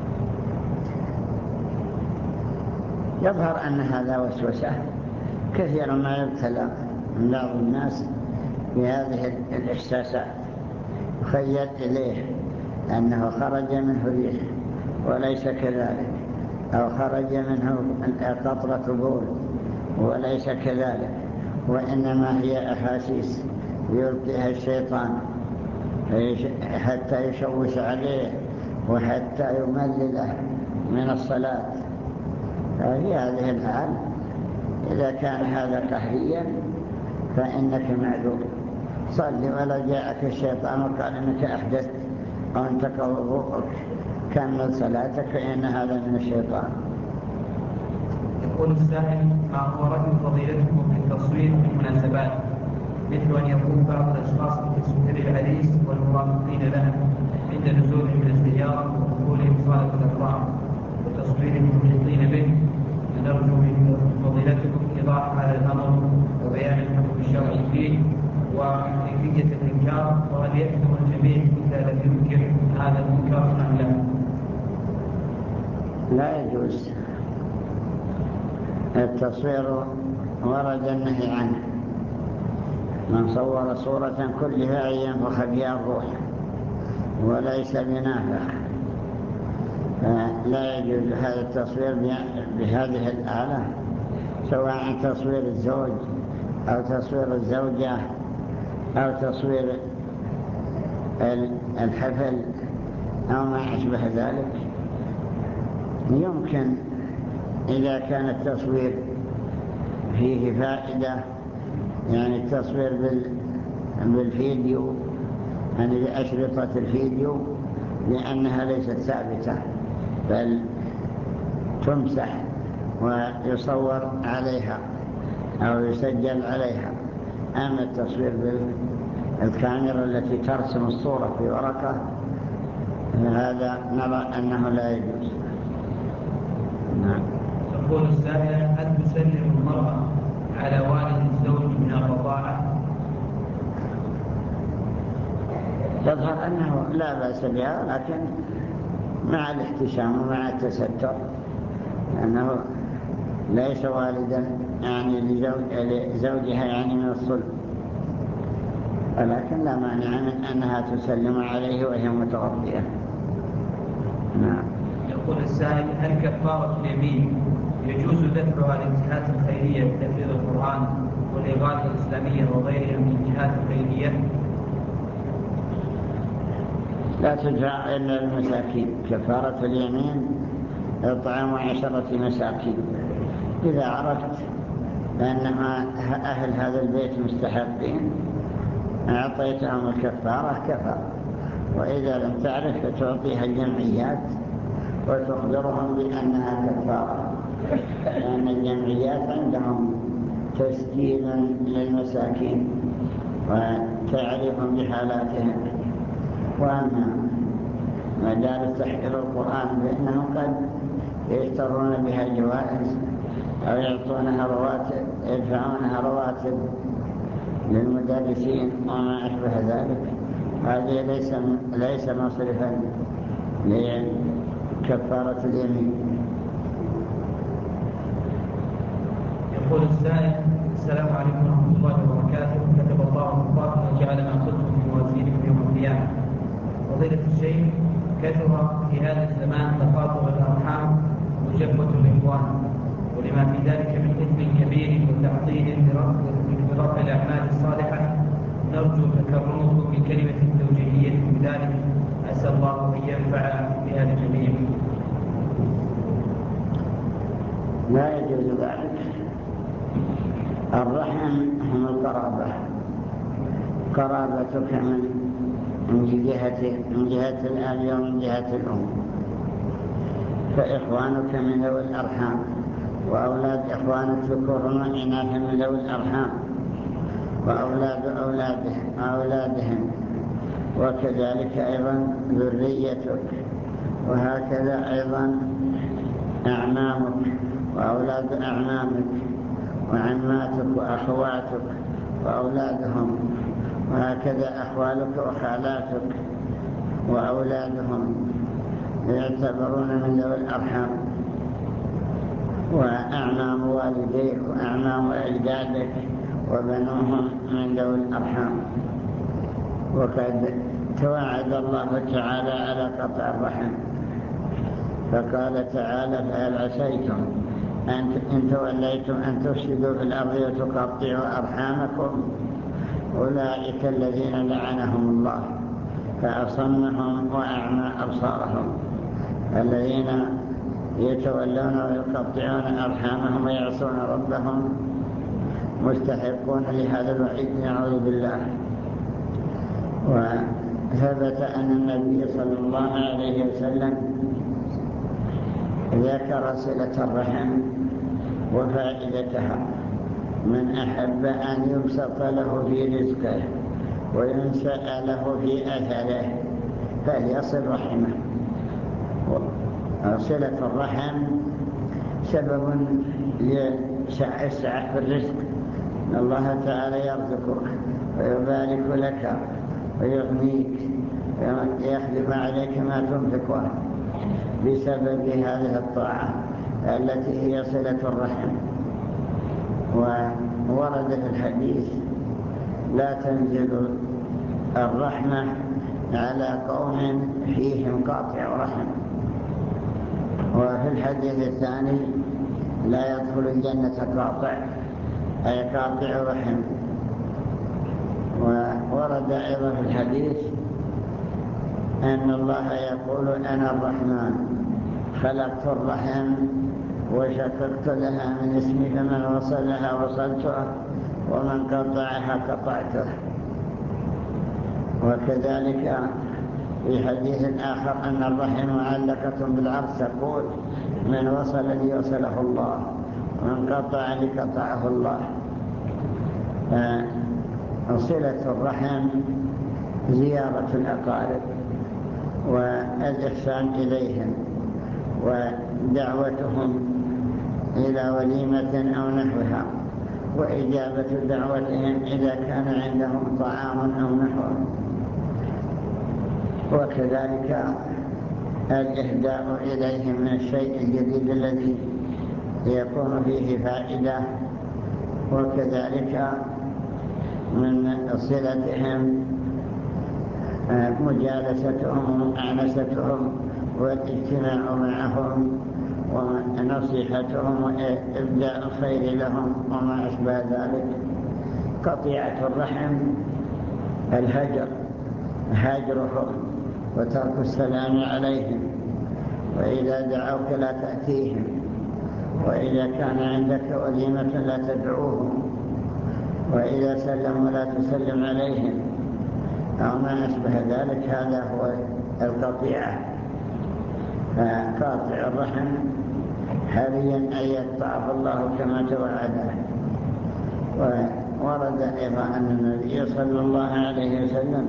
يظهر أن هذا وسوسة كثيرا ما يبتلى من بعض الناس بهذه الإحساسات، يخيل إليه أنه خرج منه ريح وليس كذلك، أو خرج منه قطرة بول وليس كذلك، وإنما هي أحاسيس يلقيها الشيطان حتى يشوش عليه وحتى يملله من الصلاة. ففي هذه الحال إذا كان هذا قهريا فإنك معذور، صل ولا جاءك الشيطان وقال إنك أحدثت أو انتقض وضوءك، كمل صلاتك فإن هذا من الشيطان. يقول السائل ما هو رأي فضيلتكم في التصوير في المناسبات، مثل أن يقوم بعض الأشخاص بتصوير العريس والمرافقين له عند نزولهم من السيارة ودخولهم صالة الأفراح وتصوير المحيطين به، نرجو من فضيلتكم إيضاح هذا الأمر وبيان الحكم الشرعي فيه وكيفية الإنكار، وهل يأثم الجميع إذا لم ينكر هذا المنكر أم لا؟ لا يجوز التصوير، ورد النهي عنه، من صور صورة كلها ينفخ بها الروح وليس بنافخ، لا يجوز هذا التصوير بهذه الآلة سواء تصوير الزوج أو تصوير الزوجة أو تصوير الحفل أو ما أشبه ذلك. يمكن إذا كان التصوير فيه فائدة، يعني التصوير بالفيديو، يعني بأشرطة الفيديو، لأنها ليست ثابتة بل تمسح ويصور عليها أو يسجل عليها. أما التصوير بالكاميرا التي ترسم الصورة في ورقة هذا نرى أنه لا يجوز. نعم. تقول السائلة: هل تسلم المرأة على والد الزوج من الرضاعة؟ يظهر أنه لا بأس بها، لكن مع الاحتشام ومع التستر، لأنه ليس والدا يعني لزوجها يعني من الصلب، ولكن لا مانع من أنها تسلم عليه وهي متغطية. نعم. يقول السائل: هل كفارة اليمين يجوز ذكرها للجهات الخيرية بتحفيظ القرآن والإغاثة الإسلامية وغيرها من الجهات الخيرية؟ لا تدفع إلا المساكين. كفارة اليمين إطعام عشرة مساكين. إذا عرفت أن أهل هذا البيت مستحقين أعطيتهم الكفارة كفى، وإذا لم تعرف فتعطيها الجمعيات وتخبرهم بأنها كفارة، لأن الجمعيات عندهم تسجيل للمساكين وتعرف بحالاتهم. وأما مجال تحفيظ القرآن فإنهم قد يشترون بها جوائز أو يعطونها رواتب، يدفعونها رواتب للمدرسين وما أشبه ذلك. هذه ليس ليس مصرفا لكفارة اليمين. يقول السائل: السلام عليكم ورحمة الله وبركاته، كتب الله وفقكم وجعلنا قلتم في موازينكم يوم القيامة. فضيلة الشيخ، كثر في هذا الزمان تقاطع الأرحام وجفوة الإخوان، ولما في ذلك من إثم كبير وتعطيل لرفع الأعمال الصالحة. نرجو تكرمكم بكلمة توجيهية بذلك، أسأل الله أن ينفع بها الجميع. لا يجوز ذلك. الرحم هم القرابة، قرابتك من من جهة من جهة الآب ومن جهة الأم، فإخوانك من ذوي الأرحام، وأولاد إخوانك ذكورهم وإناثا من ذوي الأرحام، وأولاد أولادهم أولادهم وكذلك أيضا ذريتك، وهكذا أيضا أعمامك وأولاد أعمامك وعماتك وأخواتك وأولادهم، وهكذا أخوالك وخالاتك وأولادهم يعتبرون من ذوي الأرحام، وأعمام والديك وأعمام أجدادك وبنوهم من ذوي الأرحام. وقد توعد الله تعالى على قطع الرحم، فقال تعالى: فهل عسيتم إن توليتم أن تفسدوا في الأرض وتقطعوا أرحامكم؟ أولئك الذين لعنهم الله فأصمهم وأعمى أبصارهم. الذين يتولون ويقطعون أرحامهم ويعصون ربهم مستحقون لهذا الوعيد، نعوذ بالله. وثبت أن النبي صلى الله عليه وسلم ذكر صلة الرحم وفائدتها: من أحب أن يبسط له في رزقه وينسأ له في أثره فليصل رحمه. صلة الرحم سبب لسعة في الرزق، إن الله تعالى يرزقك ويبارك لك ويغنيك ويخلف عليك ما تنفقه بسبب هذه الطاعة التي هي صلة الرحم. وورد في الحديث: لا تنزل الرحمة على قوم فيهم قاطع رحم. وفي الحديث الثاني: لا يدخل الجنة قاطع أي قاطع رحم. وورد أيضا في الحديث أن الله يقول أنا الرحمن خلقت الرحم وشققت لها من اسمي، فمن وصلها وصلته ومن قطعها قطعته. وكذلك في حديث آخر أن الرحم معلقة بالعرش تقول من وصل لي وصله الله ومن قطع لي قطعه الله. صلة الرحم زيارة الأقارب والإحسان إليهم ودعوتهم إلى وليمة أو نحوها، وإجابة دعوتهم إذا كان عندهم طعام أو نحوه. وكذلك الإهداء إليهم من الشيء الجديد الذي يكون فيه فائدة. وكذلك من صلتهم مجالستهم ومؤانستهم والاجتماع معهم ونصيحتهم وإبداء الخير لهم وما أشبه ذلك. قطيعة الرحم الهجر، هاجرهم وترك السلام عليهم، وإذا دعوك لا تأتيهم، وإذا كان عندك وليمة لا تدعوهم، وإذا سلموا لا تسلم عليهم أو ما أشبه ذلك. هذا هو القطيعة. قاطع الرحم حريا أن يقطعه الله كما توعده. وورد أيضا أن النبي صلى الله عليه وسلم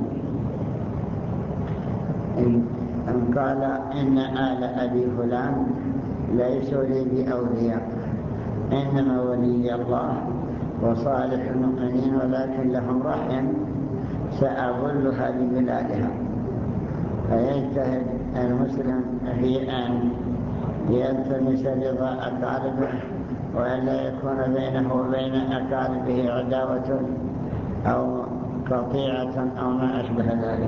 أن قال إن آل أبي فلان ليسوا لي بأولياء، إنما ولي الله وصالح المؤمنين، ولكن لهم رحم سأظلها لبلادها. فيجتهد المسلم في أن يلتمس رضا أقاربه، وأن لا يكون بينه وبين أقاربه عداوة أو قطيعة أو ما أشبه ذلك.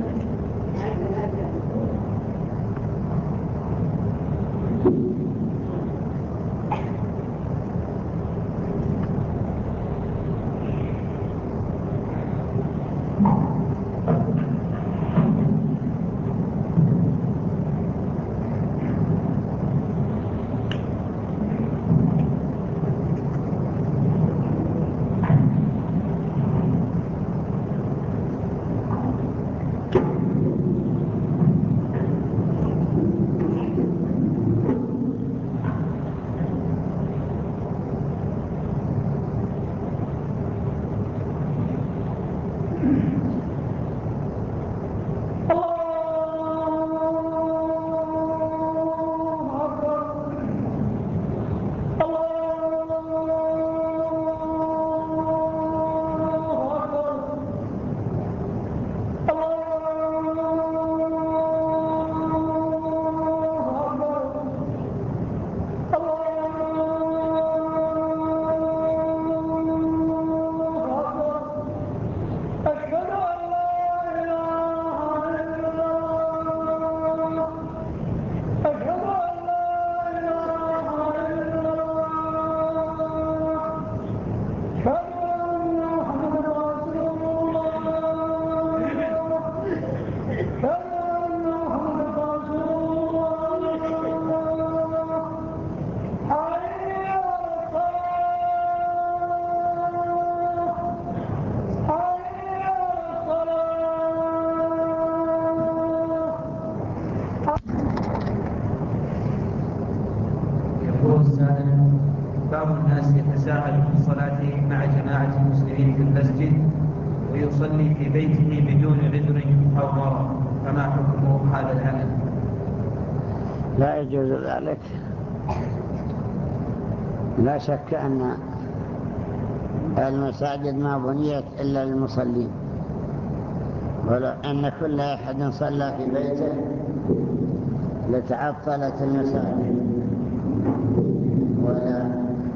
بعض الناس يتساهل في الصلاة مع جماعة المسلمين في المسجد ويصلي في بيته بدون عذر أو مرض، فما حكم هذا العمل؟ لا يجوز ذلك. لا شك أن المساجد ما بنيت إلا للمصلين، ولو أن كل أحد صلى في بيته لتعطلت المساجد ولا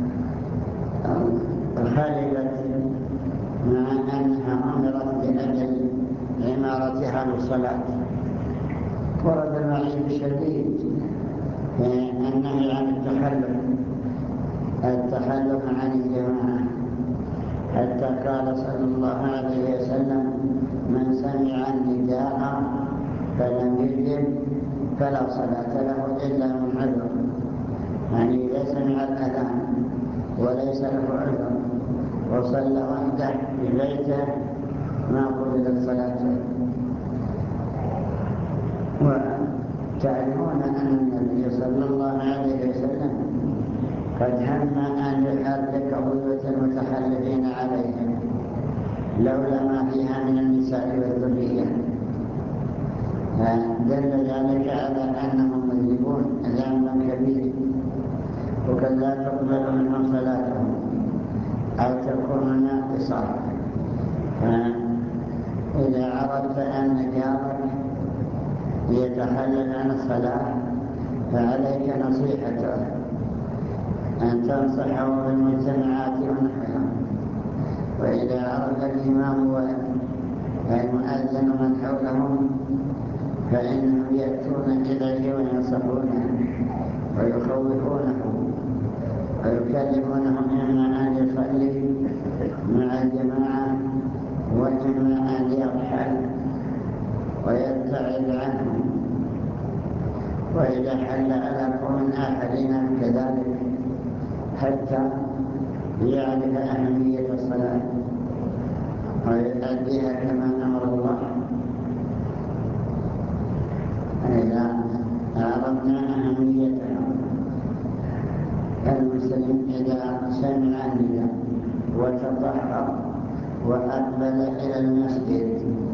خلبت، مع أنها أمرت لأجل عمارتها للصلاة. ورد الوعيد الشديد في النهي عن التخلف التخلف عن الجماعة، حتى قال صلى الله عليه وسلم: من سمع النداء فلم يجب فلا صلاة له إلا من عذر. يعني إذا سمع الأذان وليس له عذر وصلى وحده في بيته ما قبلت صلاته. وتعلمون أن النبي صلى الله عليه وسلم قد هم أن يحرك بيوت المتخلفين عليهم لولا ما فيها من النساء والذرية، دل ذلك على أنهم مذنبون ذنبا كبيرا، وقد لا تقبل منهم صلاتهم أو تكون ناقصة. فإذا عرفت أن جارك يتخلل عن الصلاة فعليك نصيحته، أن تنصحه بالمجتمعات ونحوها. وإذا عرف الإمام والمؤذن من حولهم فإنهم يأتون إليه وينصحونه ويخوفونه ويكلمونهم إما أن يصلي مع الجماعة وإما أن يرحل ويبتعد عنهم. وإذا حل على قوم آخرين كذلك حتى يعرف أهمية الصلاة ويؤديها كما أمر الله. إذا عرفنا أهميتها، المسلم إذا سمع النداء وتطهر وأقبل إلى المسجد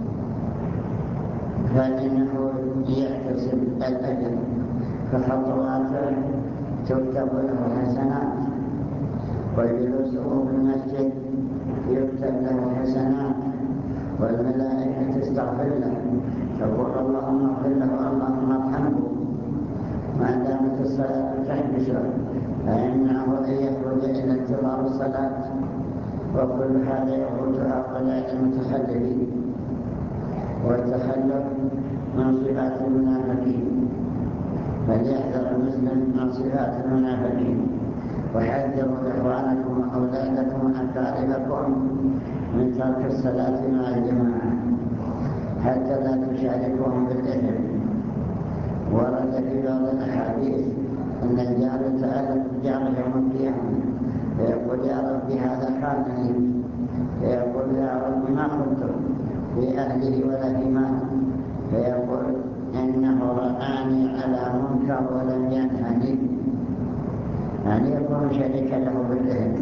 فإنه يحتسب الأجر، فخطواته تكتب له حسنات، وجلوسه في المسجد يكتب له حسنات، والملائكة تستغفر له تقول: اللهم اغفر له، اللهم ارحمه. ما دامت الصلاة تحبسه فيمنعه أن يخرج إلى انتظار الصلاة، وكل هذا يفوت هؤلاء المتخلفين. والتخلف من صفات المنافقين، فليحذر المسلم من صفات المنافقين، وحذروا إخوانكم وأولادكم وأقاربكم من ترك الصلاة مع الجماعة حتى لا تشاركوهم بالإثم. ورد في بعض الأحاديث أن الجار تعالى الجار يوم القيامة فيقول: يا رب هذا خانني، فيقول: يا رب ما كنت في أهله ولا في ماله، فيقول: إنه رآني على منكر ولم ينهني، يعني يكون شريكا له بالإثم.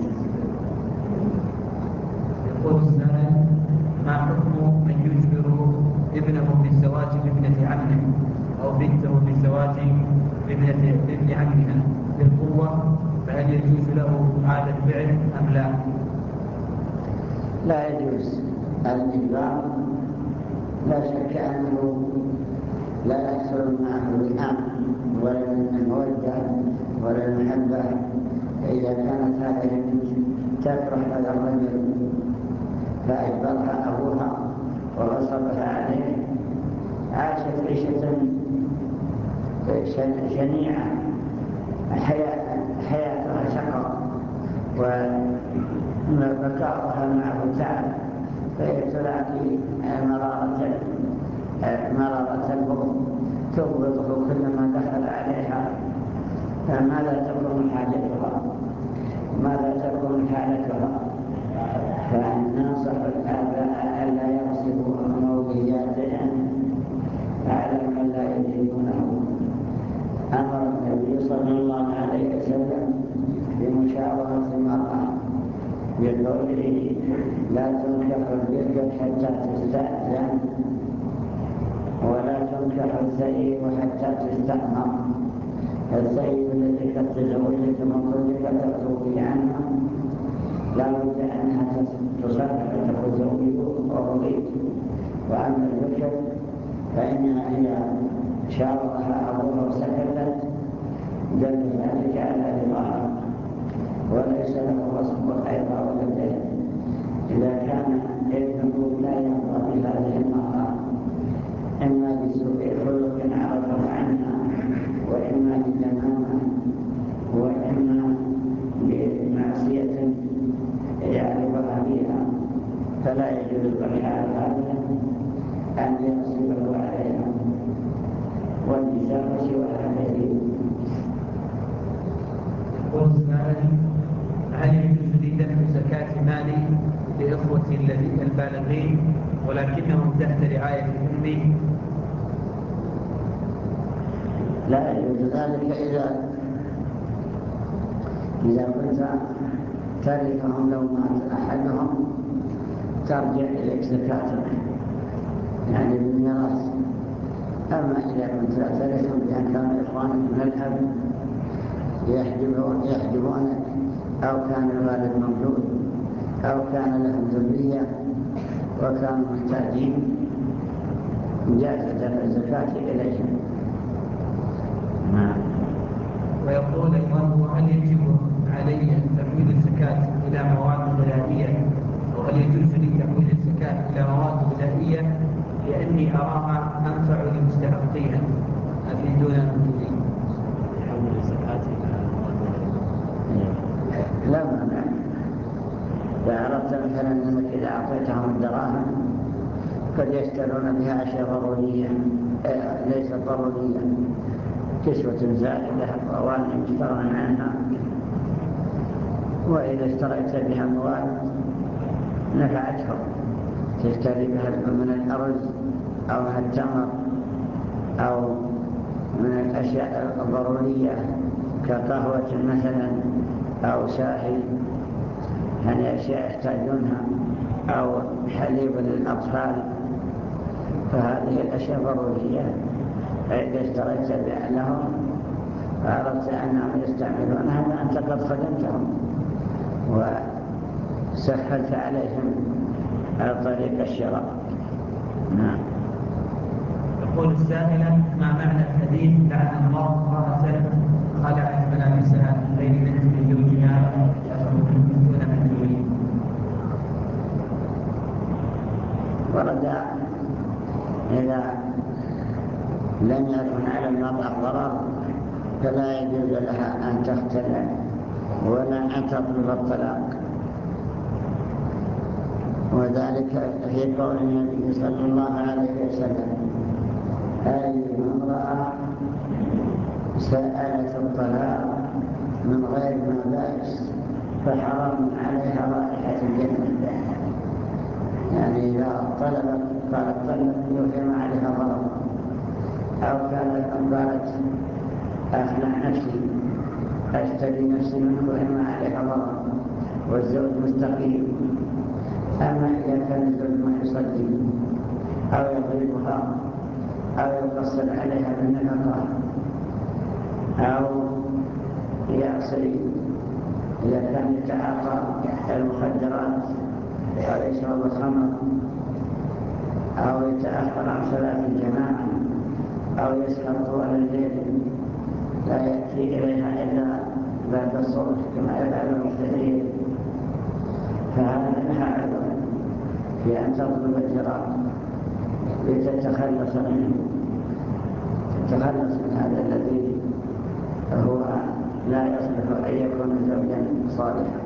يقول السائل: ما حكم من يجبر ابنه بالزواج بابنة عمه أو بنته بالزواج بابنة ابن عمها بالقوة، فهل يجوز له هذا الفعل أم لا؟ لا يجوز الإجبار، لا شك أنه لا يحصل معه الأمن ولا المودة ولا المحبة. إذا كانت هذه البنت تكره هذا الرجل فأجبرها أبوها وغصبها عليه، عاشت عيشة شنيعة، حياتها شقاء وبقاؤها معه تعب، فهي تلاقي مرارة مرارة البغض تغضبه كلما دخل عليها. فماذا تكون حاجتها؟ ماذا تكون حالتها؟ فننصح الآباء ألا يغصبوا مولياتهم على من لا يجدونه. أمر النبي صلى الله عليه وسلم بمشاورة المرأة بقوله: لا تنكح البكر حتى تستأذن، ولا تنكح السيد حتى تستأمر. السيد الذي قد تزوجت من طلق تخطبي عنه لا بد أنها تصرح وتقول زوجه ورضيت. وأما البكر فإنها إذا شاورها أبوها وسكتت دل ذلك على رضاها، وليس له غصب أيضا ولديه. إذا كان ابنه لا يرضى بهذه المرأة، إما بسوء خلق عرفه عنها، وإما بجنانه، وإما بالطبيعة هذه أن يصيبه عليها والنساء سوى هذه. يقول السائل: هل يجوز لي دفع زكاة مالي لإخوتي الذين البالغين ولكنهم تحت رعاية أمي؟ لا يجوز ذلك إذا إذا كنت ترثهم لو مات أحدهم ترجع إليك زكاة يعني بالميراث. أما إذا كنت لا ترثهم بأن كانوا إخوانك من الأب يحجبون يحجبونك أو كان الوالد موجود أو كان لهم ذرية وكانوا محتاجين جاز دفع الزكاة إليهم. ويقول أيضا: هل يجب علي تحويل الزكاة إلى مواد غذائية، أو هل يجوز لي تحويل الزكاة إلى مواد غذائية لأني أراها أنفع لمستحقيها أفيدون المسلمين؟ تحول الزكاة إلى مواد غذائية لا مانع. إذا أردت مثلا أنك إذا أعطيتهم الدراهم قد يشترون بها أشياء ضرورية ليست ضرورية، كسوة زائدة وأواني مستغنى عنها، وإذا اشتريت بها مواد نفعتهم تشتري بها من الأرز أو من التمر أو من الأشياء الضرورية كقهوة مثلا أو شاهي، يعني أشياء يحتاجونها، أو حليب للأطفال، فهذه الأشياء ضرورية. فإذا اشتريت لهم وعرفت أنهم يستعملونها فأنت قد خدمتهم وسهلت عليهم طريق الشراء. نعم. يقول السائلة: ما معنى الحديث لعن الله امرأة خلعت ملابسها غير بنت لزوجها دون أن تريد؟ ورد إذا لم يكن على المرأة ضرر فلا يجوز لها أن تختلع ولا أن تطلب الطلاق، وذلك في قول النبي صلى الله عليه وسلم: أي امرأة سألت الطلاق من غير ما بأس فحرام عليها رائحة الجنة. يعني إذا طلبت قالت طلق يوهم عليها ضرر، أو كانت قالت أخلع نفسي أشتري نفسي منه وإما عليها ضرر والزوج مستقيم. أما إذا كان الزوج ما يصلي أو يضربها أو يقصر عليها بالنفقة أو يعصي، إذا كان يتعاطى المخدرات أو يشرب الخمر أو يتأخر عن صلاة الجماعة أو يسهر طوال الليل لا يأتي إليها إلا بعد الصبح كما يفعل المبتدئين، فهذا لها عذر في أن تطلب الجراء لتتخلص منه، تتخلص من هذا الذي هو لا يصلح أن يكون زوجا صالحا.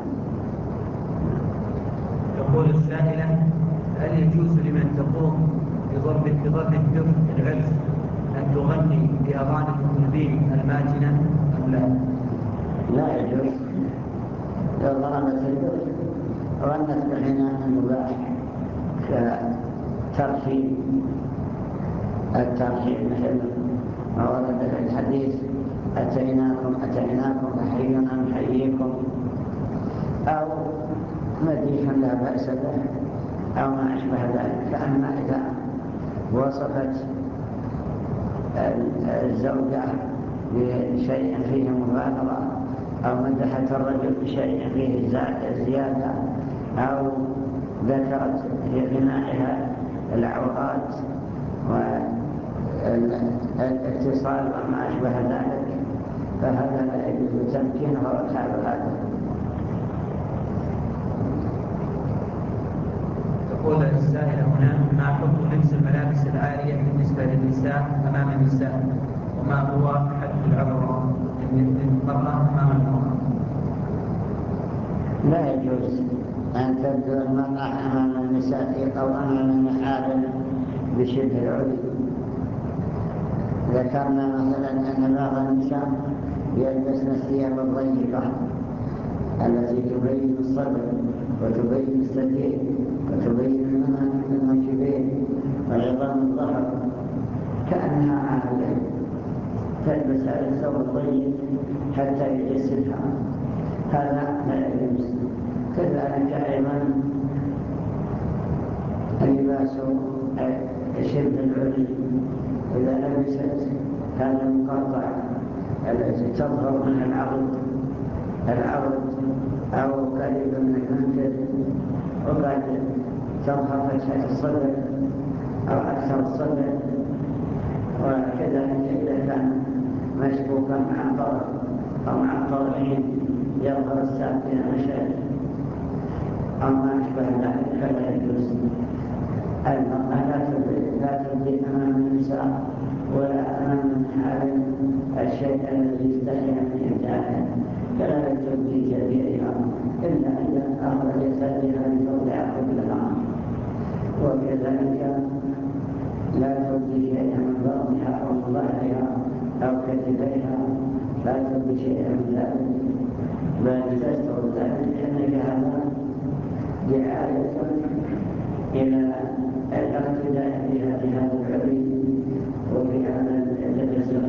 يقول السائلة: هل يجوز لمن تقوم بضرب بضرب الدف العزف أن تغني بأغاني المطربين الماجنة أم لا؟ لا يجوز. لو ضربت الدف غنت بغناء مباح كترحيب الترحيب مثل ما ورد في الحديث: أتيناكم أتيناكم فحينا نحييكم، أو مديح لا بأس به أو ما أشبه ذلك. فأما إذا وصفت الزوجة بشيء فيه مبالغة أو مدحت الرجل بشيء فيه زيادة أو ذكرت في غنائها العورات والاتصال وما أشبه ذلك فهذا لا يجوز تمكينه وإخال هذا. يقول السائل هنا: ما حكم لبس الملابس العارية بالنسبة للنساء أمام النساء، وما هو حد العورة للمرأة أمام المرأة؟ لا يجوز أن تبدو المرأة أمام النساء أو أمام محارم بشبه العري. ذكرنا مثلا أن بعض النساء يلبسن الثياب الضيقة التي تبين الصدر وتبين السديد وتبين المنكبين وعظام الظهر كأنها عارية، تلبس هذا الثوب الضيق حتى يجسدها، هذا لا يجوز. كذلك أيضا اللباس شبه العري إذا لبست هذا المقطع الذي تظهر من العرض العرض أو قريب من المنكب وقد تظهر فتحة الصدر أو أكثر الصدر، وكذلك إذا كان مشبوكا مع الطرف أو مع الطرفين يظهر الساق إلى مشهد أو ما أشبه ذلك فلا يجوز. المرأة لا تبدي أمام النساء ولا أمام المحارم الشيء الذي يستحي من إبداعه، فلا تبدي جميعها إلا إذا أخرجت يدها لتوضع قبلها، وكذلك لا تبدي شيئا من بطنها أو من ظهرها أو كتفيها، لا تبدي شيئا من ذلك، بل تستر ذلك لأنك هذا دعاية إلى الاقتداء بها في هذا العري وفي هذا التجسد.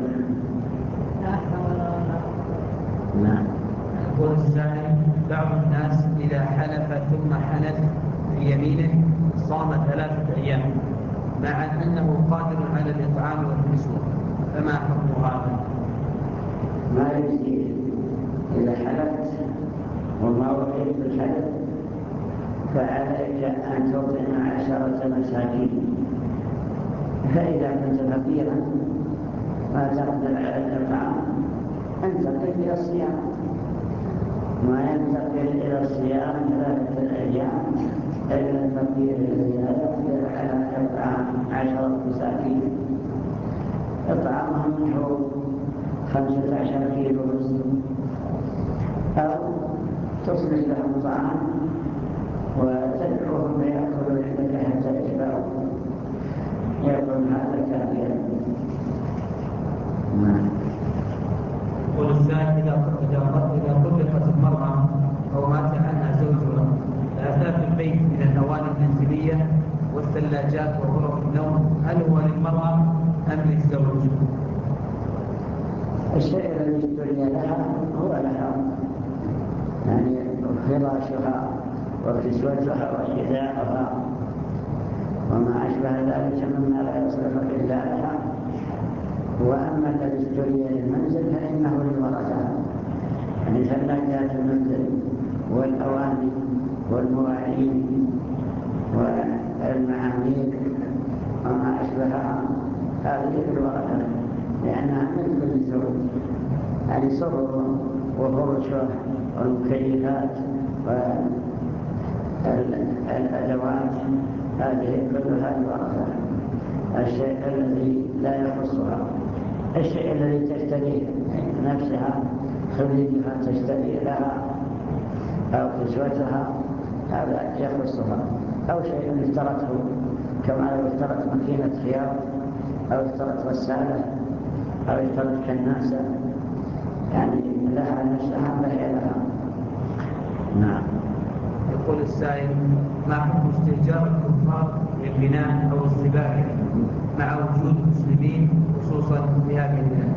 نعم. يقول السائل: بعض الناس إذا حلف ثم حنث في يمينه صام ثلاثة أيام مع أنه قادر على الإطعام والكسوة، فما حكم هذا؟ ما يجزي إذا حلفت وما وقيت بالحلف فعليك أن تطعم عشرة مساكين، فإذا كنت فقيرا ما تقدر على الإطعام انتقل إلى الصيام، ما ينتقل إلى الصيام ثلاثة أيام إلا الفقير الذي لا يقدر على إطعام عشرة مساكين إطعامهم نحو خمسة عشر كيلو رز، أو تصلح لهم طعام وتدعوهم ليأكلوا عندك حتى يشبعوا، يكون هذا كافيا. يقول السائل: إذا طلقت المرأة أو مات عنها زوجها فأثاث البيت من الأواني المنزلية والثلاجات وغرف النوم، هل هو للمرأة أم للزوج؟ الشيء الذي اشتري لها هو لها، يعني فراشها وكسوتها وحذاءها وما أشبه ذلك مما لا يصلح إلا لها. وأما الذي اشتري للمنزل فإنه للورثة، يعني ثلاجات المنزل والأواني والمواعين والمعامير وما أشبهها هذه للورثة لأنها ملك للزوج، يعني سرر وفرشه والمكيفات والأدوات هذه كلها للورثة. الشيء الذي لا يخصها، الشيء الذي تشتريه نفسها خريجها تشتري لها أو كسوتها هذا يخصها، أو شيء اشترته كما لو اشترت ماكينة خياط أو اشترت غسالة أو اشترت كناسة، يعني لها نفسها فهي لها. نعم. يقول السائل: ما حكم استئجار الكفار للبناء أو السباكة مع وجود المسلمين خصوصا في هذه البلاد؟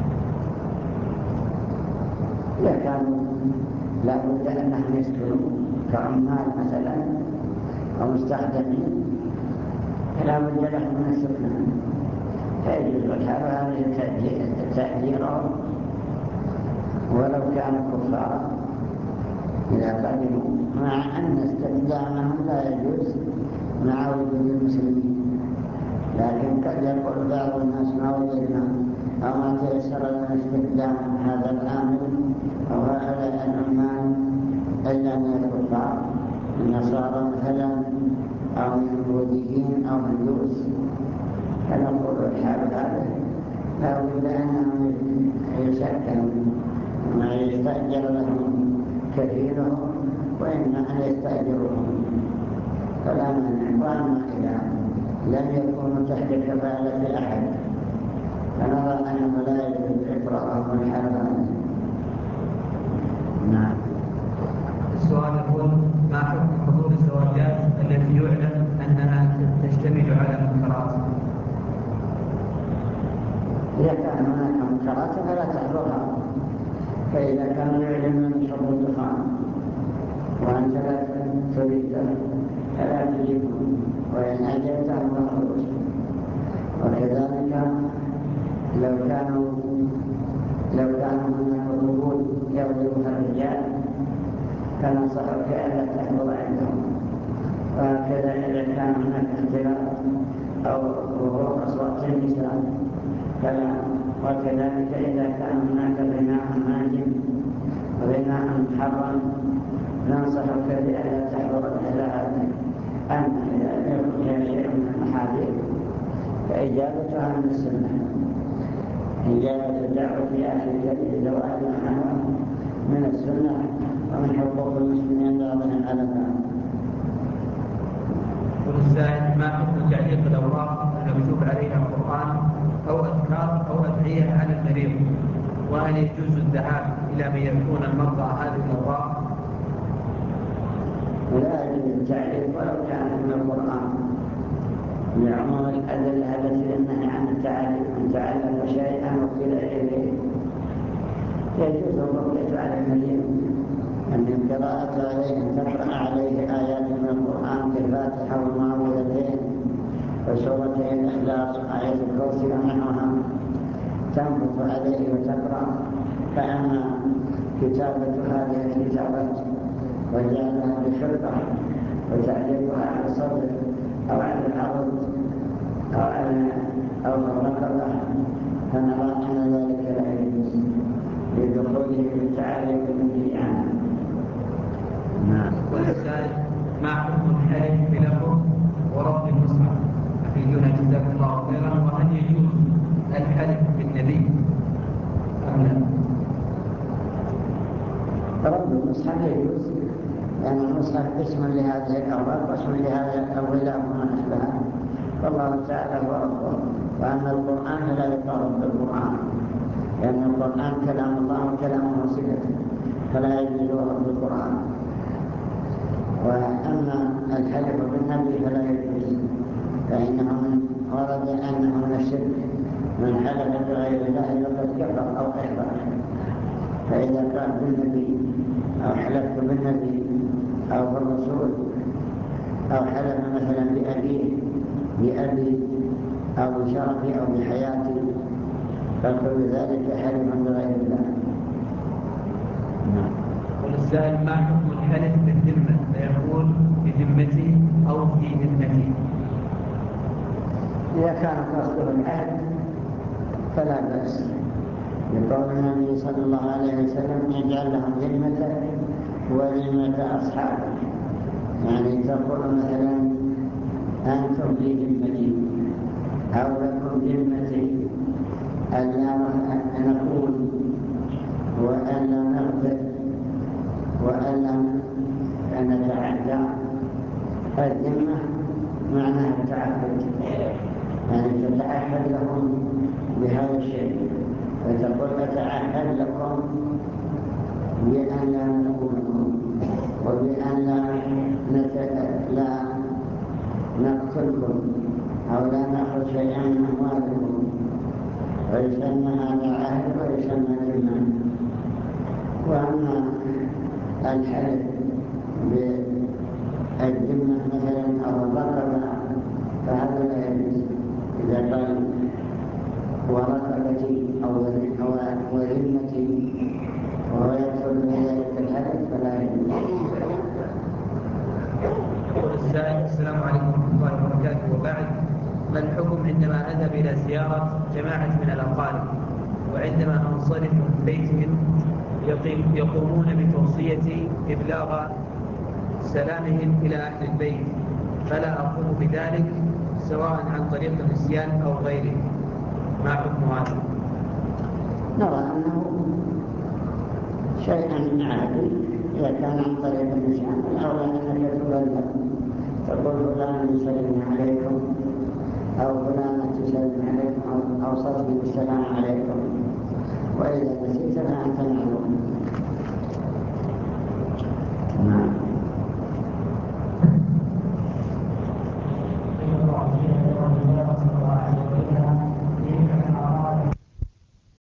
إذا كانوا لا بد أنهم يسكنوا كعمال مثلا أو مستخدمين فلا بد لهم من السكن، فيجوز الحال هذه تأجيرهم ولو كانوا كفارا إذا قدموا، مع أن استخدامهم لا يجوز مع وجود المسلمين. لكن قد يقول بعض الناس ما وجدنا أو ما تيسر لنا استخدام هذا العامل أو هؤلاء العمال إلا من الكفار، النصارى مثلا أو من البوذيين أو من الدروز، فنقول الحال هذا لا بد أنهم يسكنوا ما يستأجر لهم كثيرهم وإما أن يستأجرهم. فلا مانع. وأما إذا لم يكونوا تحت كفالة أحد فنرى أنه لا يجوز إقرارهم الحرام. نعم. السؤال يقول: ما حكم حضور الزواجات التي يعلم أنها تشتمل على منكرات؟ إذا كان هناك منكرات فلا تحضرها. فإذا كانوا يعلمون حب الدخان وأنت لا تريد فلا تجيبهم، وإن أجبتهم مخرج. وكذلك لو كانوا لو كانوا هناك قبول يغلبها الرجال فنصحك ألا تحضر عندهم. وهكذا إذا كان هناك اختلاف أو ظهور أصوات النساء فلا. وكذلك إذا كان هناك غناء ماجن غناء محرم ننصحك بألا تحضر إلى هذا. أما إذا لم يكن فيها شيء من المحاذير فإجابتها من السنة. إجابة دعوة أهل الزواج من السنة ومن حقوق المسلمين بعضهم على بعض. والسائل: ما حكم تعليق الأوراق المكتوب عليها القرآن أو أذكار أو أدعية على المريض؟ وهل يجوز الذهاب إلى من يكون المرضى هذه الأوراق؟ ولا يجوز التعليق ولو كان من القرآن لعموم الأدلة التي النهي عن التعليق. من تعلق شيئا وكل إليه يجوز الرقية على المريض أن القراءة عليه أن تقرأ عليه آيات من القرآن كالفاتحة والمعوذتين وسورتي الإخلاص وآية الكرسي ونحوها تنبت عليه وتقرأ. فأما كتابة هذه الكتابات وجعلها بخطة وتعليقها على الصدر أو على العرض أو على أو الرقبة فنرى أن ذلك لا يجوز لدخوله بالتعليق بالديانة. نعم. والسائل: ما حكم الحلف بلفظ ورب المصحف؟ أفيدونا جزاكم الله خيرا. وهل يجوز الحلف بالنبي أم لا؟ رب المصحف يجوز لأن يعني المصحف اسم لهذه الأوراق واسم لهذا الغلاف وما أشبهه، والله تعالى هو ربه. وأما القرآن فلا يقارب بالقرآن لأن القرآن كلام الله وكلامه صفته فلا يجوز رب القرآن. وأما الحلف بالنبي فلا يجوز فإنه من ورد أنه من الشرك. من حلف بغير الله فقد كفر أو أشرك. فإذا قال بالنبي أو حلفت بالنبي أو بالرسول أو حلف مثلا بأبيه بأبي أو بشرفي أو بحياتي فكل ذلك حلف بغير الله. والسائل: ما حكم الحلف بالذمة؟ فيقول بذمتي أو في ذمتي. إذا كان قصده العهد فلا بأس، لقول النبي صلى الله عليه وسلم: يجعل لهم ذمتك وذمة أصحابك. يعني تقول مثلا أنتم في ذمتي أو لكم ذمتي ألا نقول وألا نغفر وألا نتعدى. الذمة معناها التعهد، يعني تتعهد لهم بهذا الشيء وتقول أتعهد لكم بأن لا نقولكم وبأن لا نقتلكم أو لا نأخذ شيئا من أموالكم، ويسمى هذا عهد ويسمى ذمة. وأما الحلف بالذمة مثلا أو الرقبة فهذا لا يجوز. إذا قال ورقبتي أو وذمتي وهو يدخل بذلك الحدث فلا يجوز. يقول السائل: السلام عليكم ورحمة الله وبركاته، وبعد، ما الحكم عندما أذهب إلى زيارة جماعة من الأقارب وعندما أنصرف من بيتهم يقومون بتوصيتي إبلاغ سلامهم إلى أهل البيت، فلا أقوم بذلك سواء عن طريق النسيان أو غيره، ما حكم هذا؟ نرى أنه شيئا عادي إذا كان عن طريق النسيان. الأولى أنك تبلغ تقول فلان يسلم عليكم أو فلانة تسلم عليكم أو أوصتني بالسلام عليكم، وإذا نسيت فأنت